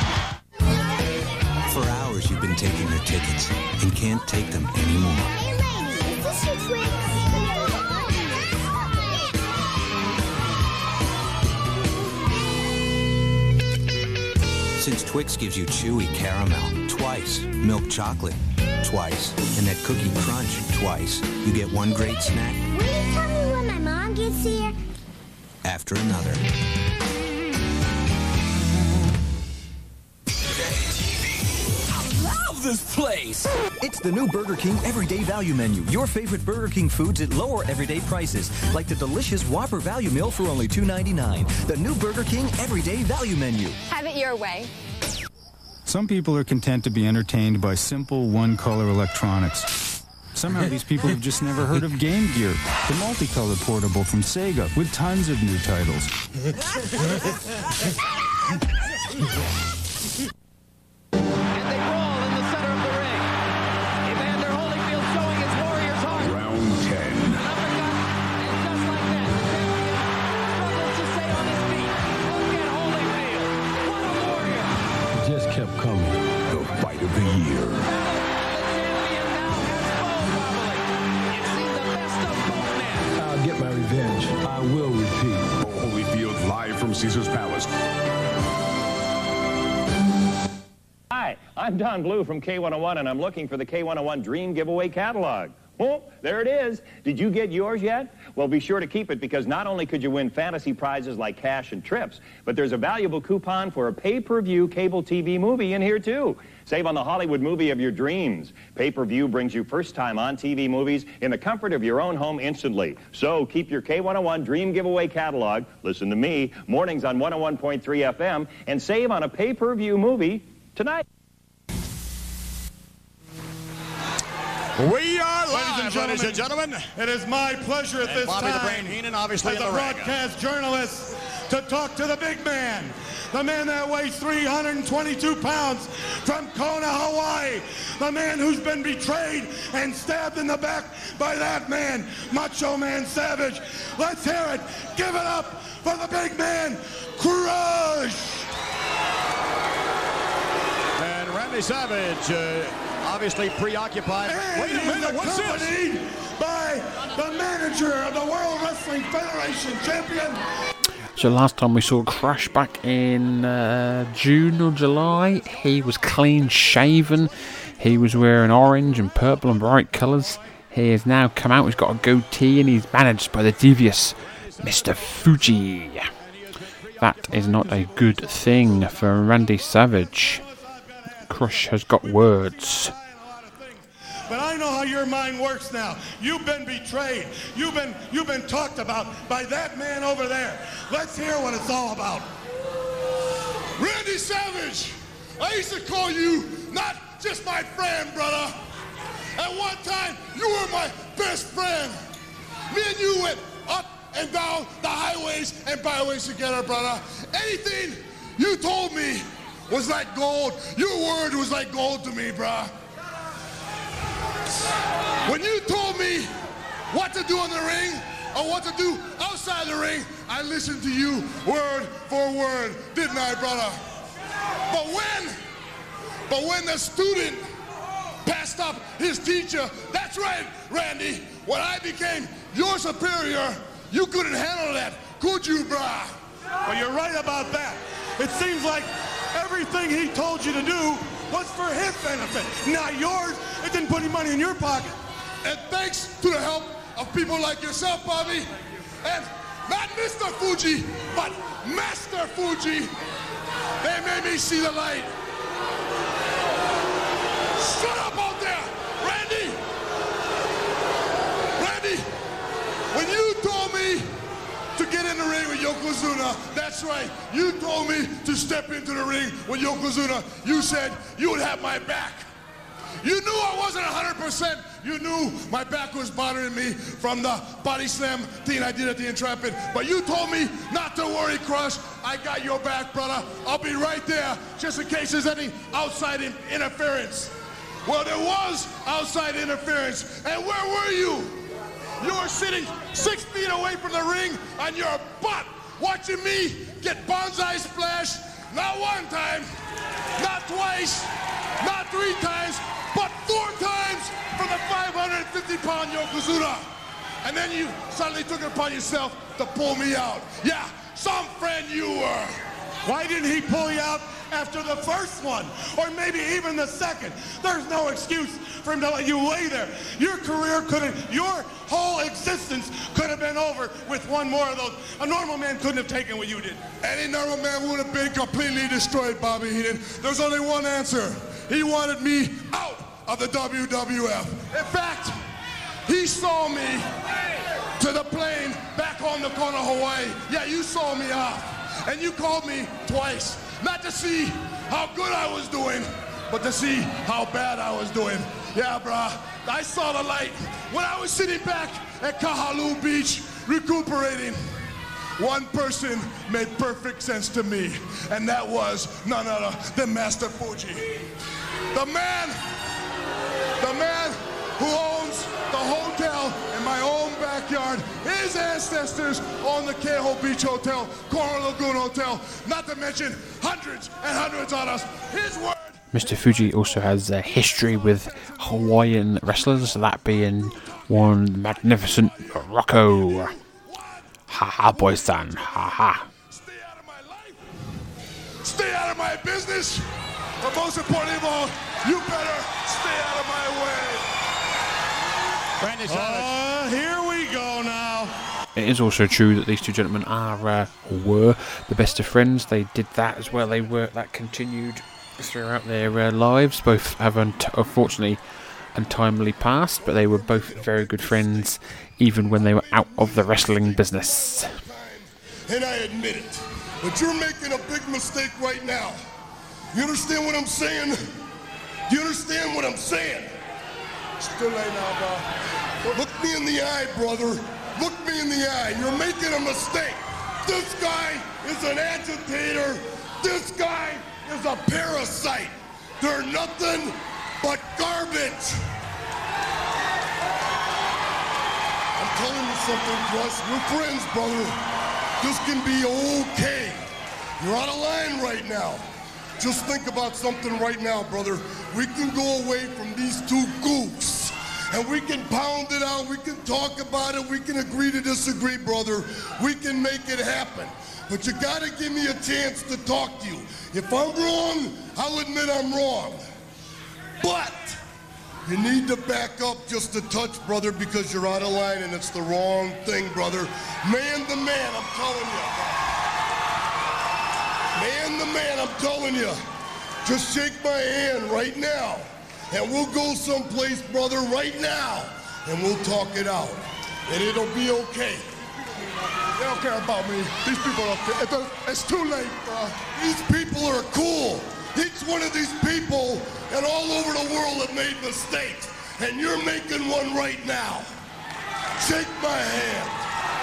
For hours you've been taking your tickets and can't take them anymore. Since Twix gives you chewy caramel twice, milk chocolate twice, and that cookie crunch twice, you get one great snack. Will you tell me when my mom gets here? After another. This place. It's the new Burger King Everyday Value Menu. Your favorite Burger King foods at lower everyday prices, like the delicious Whopper Value Meal for only two ninety-nine. The new Burger King Everyday Value Menu. Have it your way. Some people are content to be entertained by simple one-color electronics. Somehow these people have just never heard of Game Gear, the multicolored portable from Sega with tons of new titles. Caesar's Palace. Hi, I'm Don Blue from K one oh one, and I'm looking for the K one oh one Dream Giveaway Catalog. Oh, there it is. Did you get yours yet? Well, be sure to keep it, because not only could you win fantasy prizes like cash and trips, but there's a valuable coupon for a pay-per-view cable T V movie in here, too. Save on the Hollywood movie of your dreams. Pay-per-view brings you first-time on-T V movies in the comfort of your own home instantly. So keep your K one oh one Dream Giveaway Catalog, listen to me, mornings on one oh one point three F M, and save on a pay-per-view movie tonight. We are live, Ladies and gentlemen, ladies and gentlemen. It is my pleasure at And this Bobby time, the Brain Heenan, obviously as in a the ring. broadcast journalist, to talk to the big man, the man that weighs three hundred twenty-two pounds from Kona, Hawaii, the man who's been betrayed and stabbed in the back by that man, Macho Man Savage. Let's hear it. Give it up for the big man, Crush. And Randy Savage, uh, obviously preoccupied. And Wait a minute, what's accompanied this? by the manager of the World Wrestling Federation champion. So last time we saw Crush back in uh, June or July, he was clean shaven. He was wearing orange and purple and bright colours. He has now come out, he's got a goatee, and he's managed by the devious Mister Fuji. That is not a good thing for Randy Savage. Crush has got words. But I know how your mind works now. You've been betrayed. You've been you've been talked about by that man over there. Let's hear what it's all about. Randy Savage, I used to call you not just my friend, brother. At one time, you were my best friend. Me and you went up and down the highways and byways together, brother. Anything you told me was like gold. Your word was like gold to me, bruh. When you told me what to do in the ring or what to do outside the ring, I listened to you word for word, didn't I, brother? But when, but when the student passed up his teacher, that's right, Randy, when I became your superior, you couldn't handle that, could you, bruh? Well, you're right about that. It seems like everything he told you to do was for his benefit, not yours. It didn't put any money in your pocket. And thanks to the help of people like yourself, Bobby, and not Mister Fuji, but Master Fuji, they made me see the light. Shut up out there, Randy! Randy, when you told me to get in the ring with Yokozuna, that's right, you told me to step into the ring with Yokozuna. You said you would have my back. You knew I wasn't one hundred percent. You knew my back was bothering me from the body slam thing I did at the Intrepid. But you told me not to worry, Crush. I got your back, brother. I'll be right there just in case there's any outside in interference. Well, there was outside interference. And where were you? You were sitting six feet away from the ring on your butt, watching me get bonsai splash. Not one time, not twice, not three times, but four times from the five hundred fifty pound Yokozuna. And then you suddenly took it upon yourself to pull me out. Yeah, some friend you were. Why didn't he pull you out after the first one? Or maybe even the second? There's no excuse for him to let you lay there. Your career could have, your whole existence could have been over with one more of those. A normal man couldn't have taken what you did. Any normal man would have been completely destroyed, Bobby Heenan. There's only one answer. He wanted me out of the W W F. In fact, he saw me to the plane back home to Kona, Hawaii. Yeah, you saw me off. And you called me twice, not to see how good I was doing, but to see how bad I was doing. Yeah, brah, I saw the light when I was sitting back at Kahaluu Beach recuperating. One person made perfect sense to me, and that was none other than Master Fuji. The man, the man who owns the hotel in my own backyard, his ancestors own the Keho Beach Hotel, Coral Lagoon Hotel, not to mention hundreds and hundreds of us. His word. Mister Fuji also has a history with Hawaiian wrestlers, that being one magnificent Rocco. Ha ha, boy-san, ha ha. stay out of my business. But most importantly of all, you better stay out of my way. Randy Savage. Uh, here we go now. It is also true that these two gentlemen are, uh, or were, the best of friends. They did that as well. They were, that continued throughout their uh, lives. Both have un- unfortunately untimely passed, but they were both very good friends, even when they were out of the wrestling business. And I admit it, but you're making a big mistake right now. You understand what I'm saying? Do you understand what I'm saying? Still late now, bro. Look me in the eye, brother. Look me in the eye. You're making a mistake. This guy is an agitator. This guy is a parasite. They're nothing but garbage. I'm telling you something, Crush. We're friends, brother. This can be okay. You're out of line right now. Just think about something right now, brother. We can go away from these two goofs, and we can pound it out. We can talk about it. We can agree to disagree, brother. We can make it happen. But you gotta give me a chance to talk to you. If I'm wrong, I'll admit I'm wrong. But you need to back up just a touch, brother, because you're out of line and it's the wrong thing, brother. Man to man, I'm telling you. Man to man, I'm telling you. Just shake my hand right now. And we'll go someplace, brother, right now. And we'll talk it out. And it'll be okay. They don't care about me. These people don't care. It's too late, bro. These people are cool. Each one of these people and all over the world have made mistakes. And you're making one right now. Shake my hand.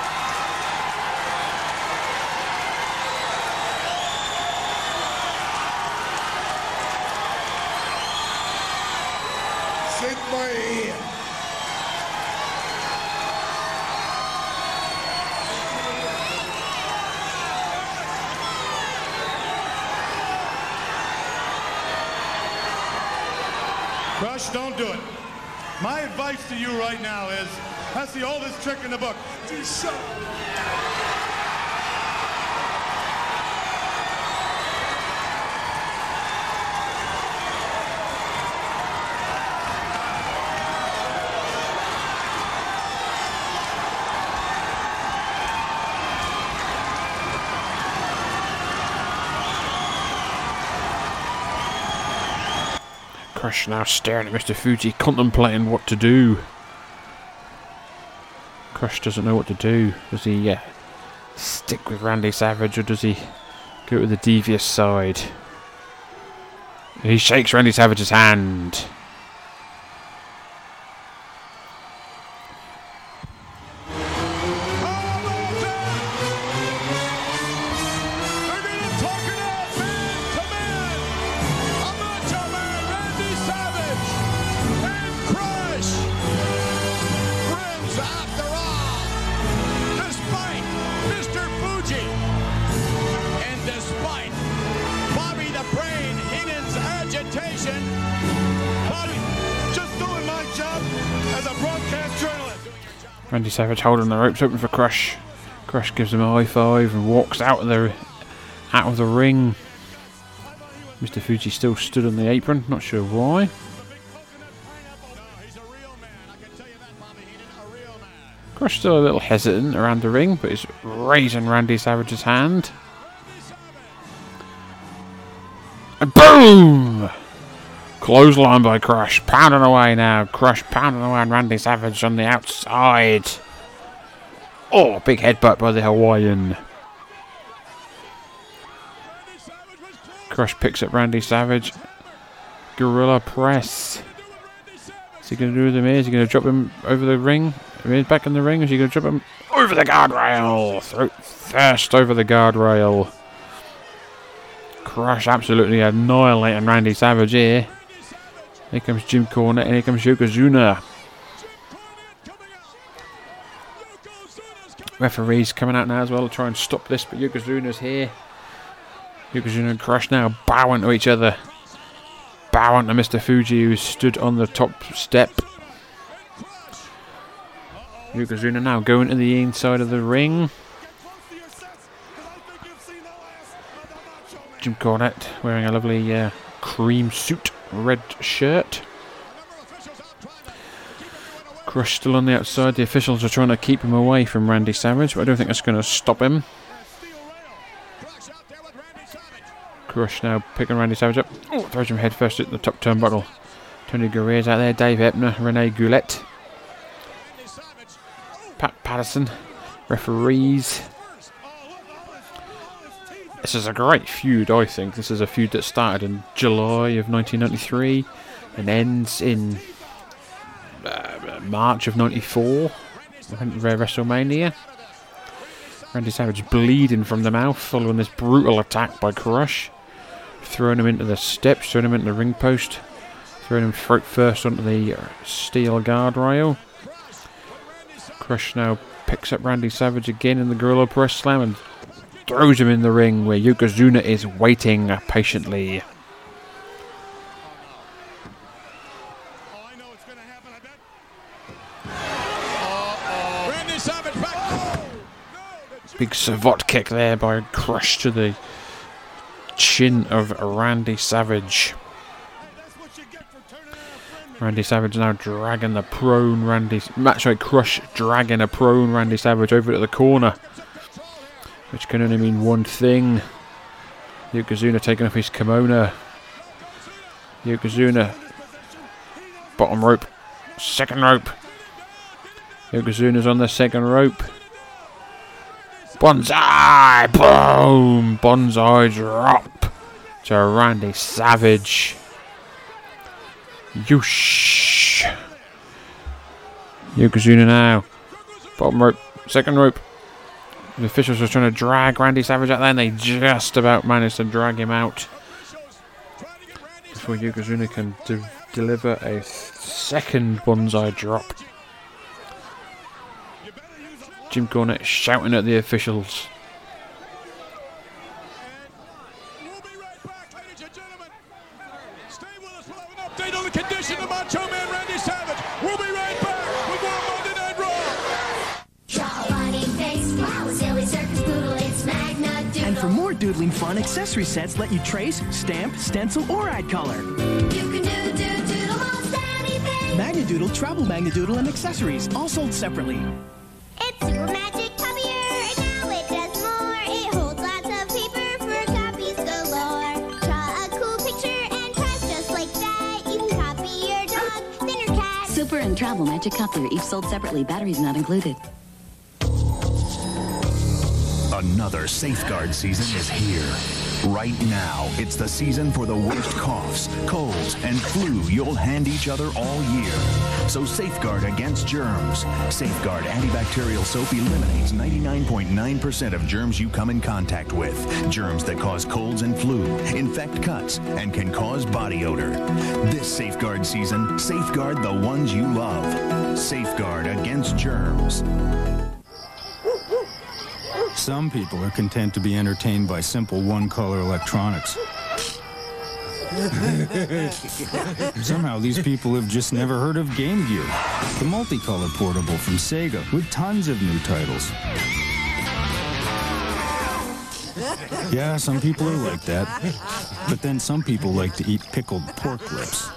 Shake my hand. Crush, don't do it. My advice to you right now is, that's the oldest trick in the book. Just shut up. Crush now staring at Mister Fuji, contemplating what to do. Crush doesn't know what to do. Does he uh, stick with Randy Savage, or does he go to the devious side? He shakes Randy Savage's hand. Randy Savage holding the ropes open for Crush. Crush gives him a high five and walks out of the out of the ring. Mister Fuji still stood on the apron, not sure why. Crush still a little hesitant around the ring, but he's raising Randy Savage's hand. And boom! Clothesline by Crush, pounding away now. Crush pounding away on Randy Savage on the outside. Oh, big headbutt by the Hawaiian. Crush picks up Randy Savage. Gorilla press. What's he going to do with him here? Is he going to drop him over the ring? Back in the ring? Is he going to drop him over the guardrail? Throat first over the guardrail. Crush absolutely annihilating Randy Savage here. Here comes Jim Cornette and here comes Yokozuna. Referees coming out now as well to try and stop this, but Yokozuna's here. Yokozuna and Crush now bowing to each other. Bowing to Mister Fuji, who stood on the top step. Yokozuna now going to the inside of the ring. Jim Cornette wearing a lovely uh, cream suit, red shirt. Crush still on the outside. The officials are trying to keep him away from Randy Savage, but I don't think that's going to stop him. Crush now picking Randy Savage up. Oh, throws him head first at the top turnbuckle. Tony Gurria's out there. Dave Ebner, Rene Goulet, Pat Patterson, referees. This is a great feud, I think. This is a feud that started in July of nineteen ninety-three and ends in uh, March of ninety-four, WrestleMania. Randy Savage bleeding from the mouth following this brutal attack by Crush. Throwing him into the steps, throwing him into the ring post, throwing him throat first onto the steel guardrail. Crush now picks up Randy Savage again in the Gorilla Press Slam and throws him in the ring where Yokozuna is waiting patiently. Big savate kick there by Crush to the chin of Randy Savage. Randy Savage now dragging the prone Randy... Sorry, Crush dragging a prone Randy Savage over to the corner, which can only mean one thing. Yokozuna taking off his kimono. Yokozuna. Bottom rope. Second rope. Yokozuna's on the second rope. Bonsai! Boom! Bonsai drop to Randy Savage. Yoosh! Yokozuna now. Bottom rope. Second rope. The officials are trying to drag Randy Savage out there, and they just about managed to drag him out before Yokozuna can de deliver a second bonsai drop. Jim Cornette shouting at the officials. Update on the condition of Macho Man Randy Savage. We'll be right back with more Monday Night Raw. And for more doodling fun, accessory sets let you trace, stamp, stencil, or add color. You can do, do, doodle most anything. Magnadoodle, Travel Magnadoodle, and accessories, all sold separately. It's Super Magic Copier, and now it does more. It holds lots of paper for copies galore. Draw a cool picture and press just like that. You can copy your dog, then your cat. Super and Travel Magic Copier, each sold separately. Batteries not included. Another Safeguard season is here. Right now, it's the season for the worst coughs, colds, and flu you'll hand each other all year. So safeguard against germs. Safeguard antibacterial soap eliminates ninety-nine point nine percent of germs you come in contact with. Germs that cause colds and flu, infect cuts, and can cause body odor. This Safeguard season, safeguard the ones you love. Safeguard against germs. Some people are content to be entertained by simple one-color electronics. Somehow these people have just never heard of Game Gear, the multicolor portable from Sega with tons of new titles. Yeah, some people are like that, but then some people like to eat pickled pork lips.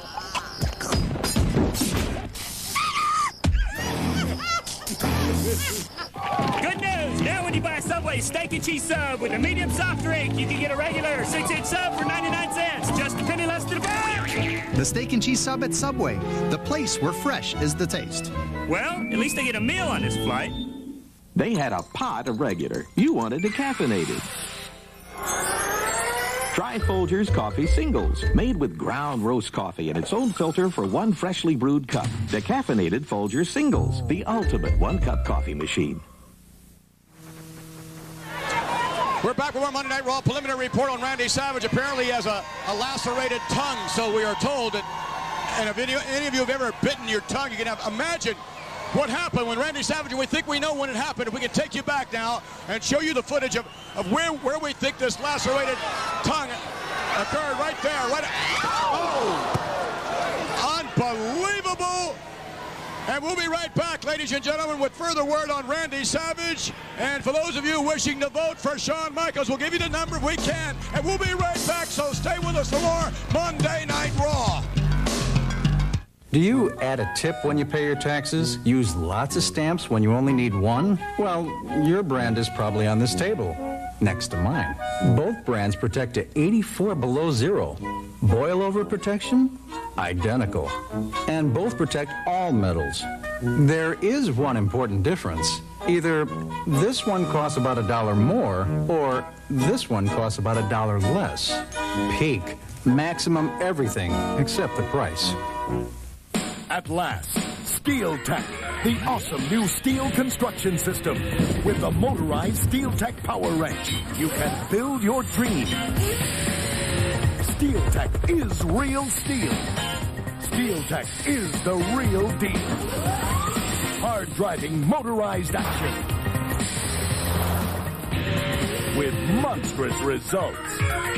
Good news! Now when you buy a Subway steak and cheese sub with a medium soft drink, you can get a regular six-inch sub for ninety-nine cents, just a penny less than a buck. The steak and cheese sub at Subway, the place where fresh is the taste. Well, at least I get a meal on this flight. They had a pot of regular. You wanted decaffeinated. Try Folgers Coffee Singles, made with ground roast coffee and its own filter for one freshly brewed cup. Decaffeinated Folgers Singles, the ultimate one-cup coffee machine. We're back with our Monday Night Raw preliminary report on Randy Savage. Apparently he has a, a lacerated tongue, so we are told that, and if any, any of you have ever bitten your tongue, you can have, imagine what happened when Randy Savage, and we think we know when it happened. If we can take you back now and show you the footage of, of where, where we think this lacerated tongue occurred right there. Right, oh! Unbelievable And we'll be right back, ladies and gentlemen, with further word on Randy Savage. And for those of you wishing to vote for Shawn Michaels, we'll give you the number if we can. And we'll be right back, so stay with us for more Monday Night Raw. Do you add a tip when you pay your taxes? Use lots of stamps when you only need one? Well, your brand is probably on this table, next to mine. Both brands protect to eighty-four below zero. Boil-over protection? Identical. And both protect all metals. There is one important difference. Either this one costs about a dollar more, or this one costs about a dollar less. Peak. Maximum everything except the price. At last, Steel Tech, the awesome new steel construction system. With the motorized Steel Tech Power Wrench, you can build your dream. Steel Tech is real steel. Steel Tech is the real deal. Hard-driving motorized action. With monstrous results.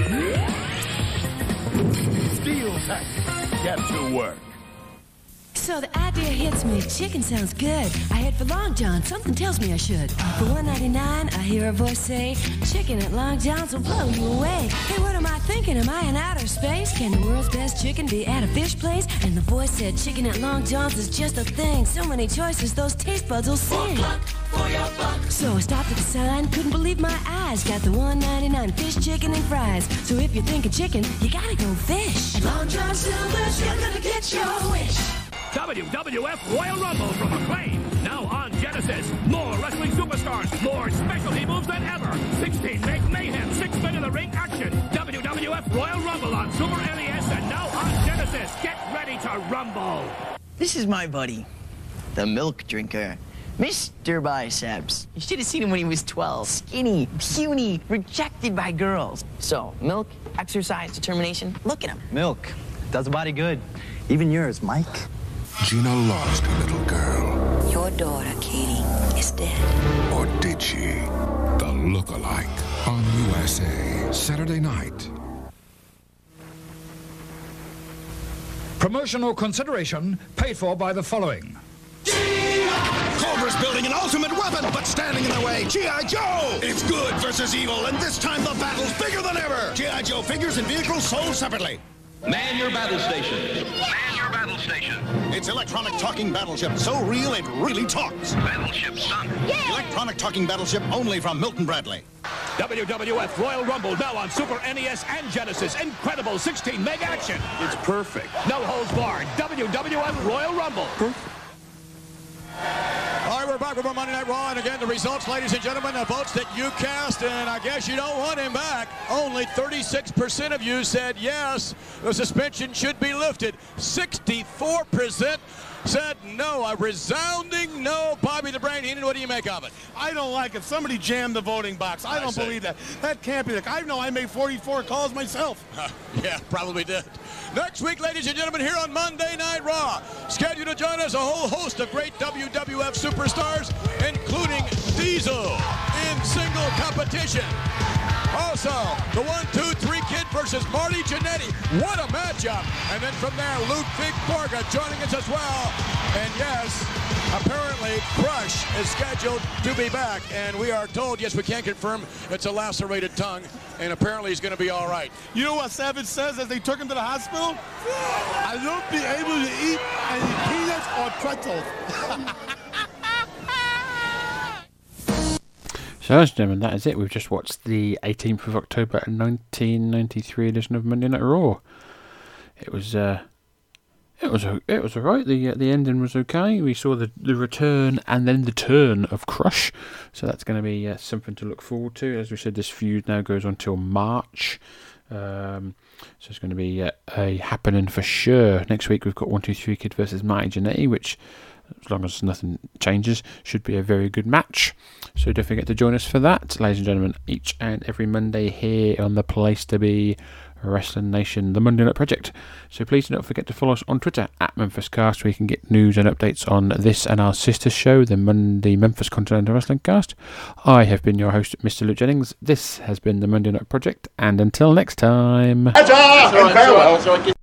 Steel Tech, get to work. So the idea hits me. Chicken sounds good. I head for Long John. Something tells me I should. For one ninety-nine, I hear a voice say, chicken at Long John's will blow you away. Hey, what am I thinking? Am I in outer space? Can the world's best chicken be at a fish place? And the voice said, chicken at Long John's is just a thing. So many choices, those taste buds will sing. For your buck. So I stopped at the sign, couldn't believe my eyes. Got the one ninety-nine fish, chicken, and fries. So if you're thinking chicken, you gotta go fish. At Long John Silver's, you're gonna get your wish. W W F Royal Rumble from Acclaim. Now on Genesis. More wrestling superstars. More specialty moves than ever. sixteen make mayhem. Six men in the ring action. W W F Royal Rumble on Super N E S and now on Genesis. Get ready to rumble. This is my buddy, the milk drinker, Mister Biceps. You should have seen him when he was twelve. Skinny, puny, rejected by girls. So, milk, exercise, determination. Look at him. Milk does a body good. Even yours, Mike. Gina lost a little girl. Your daughter, Katie, is dead. Or did she? The Look-alike on U S A, Saturday night. Promotional consideration paid for by the following. Cobra's building an ultimate weapon, but standing in the way, G I. Joe! It's good versus evil, and this time the battle's bigger than ever! G I. Joe figures and vehicles sold separately. Man your battle station. Man your battle station. It's electronic talking battleship, so real it really talks. Battleship Sun. Yeah! Electronic talking battleship only from Milton Bradley. W W F Royal Rumble now on Super N E S and Genesis. Incredible sixteen meg action. It's perfect. No holds barred. W W F Royal Rumble. Perfect. All right, we're back with more Monday Night Raw, and again, the results, ladies and gentlemen, the votes that you cast, and I guess you don't want him back. Only thirty-six percent of you said yes, the suspension should be lifted. sixty-four percent said no, a resounding no. Bobby the Brain Heenan, what do you make of it? I don't like it. Somebody jammed the voting box. I, I don't see. believe that. That can't be the... I know I made forty-four calls myself. Uh, yeah, probably did. Next week, ladies and gentlemen, here on Monday Night Raw, scheduled to join us a whole host of great W W F superstars, including Diesel in single competition. Also, the one two three Kid versus Marty Jannetty. What a matchup. And then from there, Ludwig Borga joining us as well. And yes, apparently Crush is scheduled to be back. And we are told, yes, we can confirm it's a lacerated tongue. And apparently he's going to be all right. You know what Savage says as they took him to the hospital? I won't be able to eat any peanuts or pretzels. So, ladies and gentlemen, that is it. We've just watched the eighteenth of October nineteen ninety-three edition of Monday Night Raw. It was, uh, it was, it was alright. The uh, the ending was okay. We saw the the return and then the turn of Crush. So that's going to be uh, something to look forward to. As we said, this feud now goes on till March. Um, so it's going to be uh, a happening for sure. Next week we've got one two three Kid versus Marty Jannetty, which, as long as nothing changes, should be a very good match. So don't forget to join us for that, ladies and gentlemen, each and every Monday here on the place to be, Wrestling Nation, the Monday Night Project. So please don't forget to follow us on Twitter at MemphisCast, where you can get news and updates on this and our sister show, the Monday Memphis Continental Wrestling Cast. I have been your host, Mister Luke Jennings. This has been the Monday Night Project, and until next time. Ta-ta and farewell.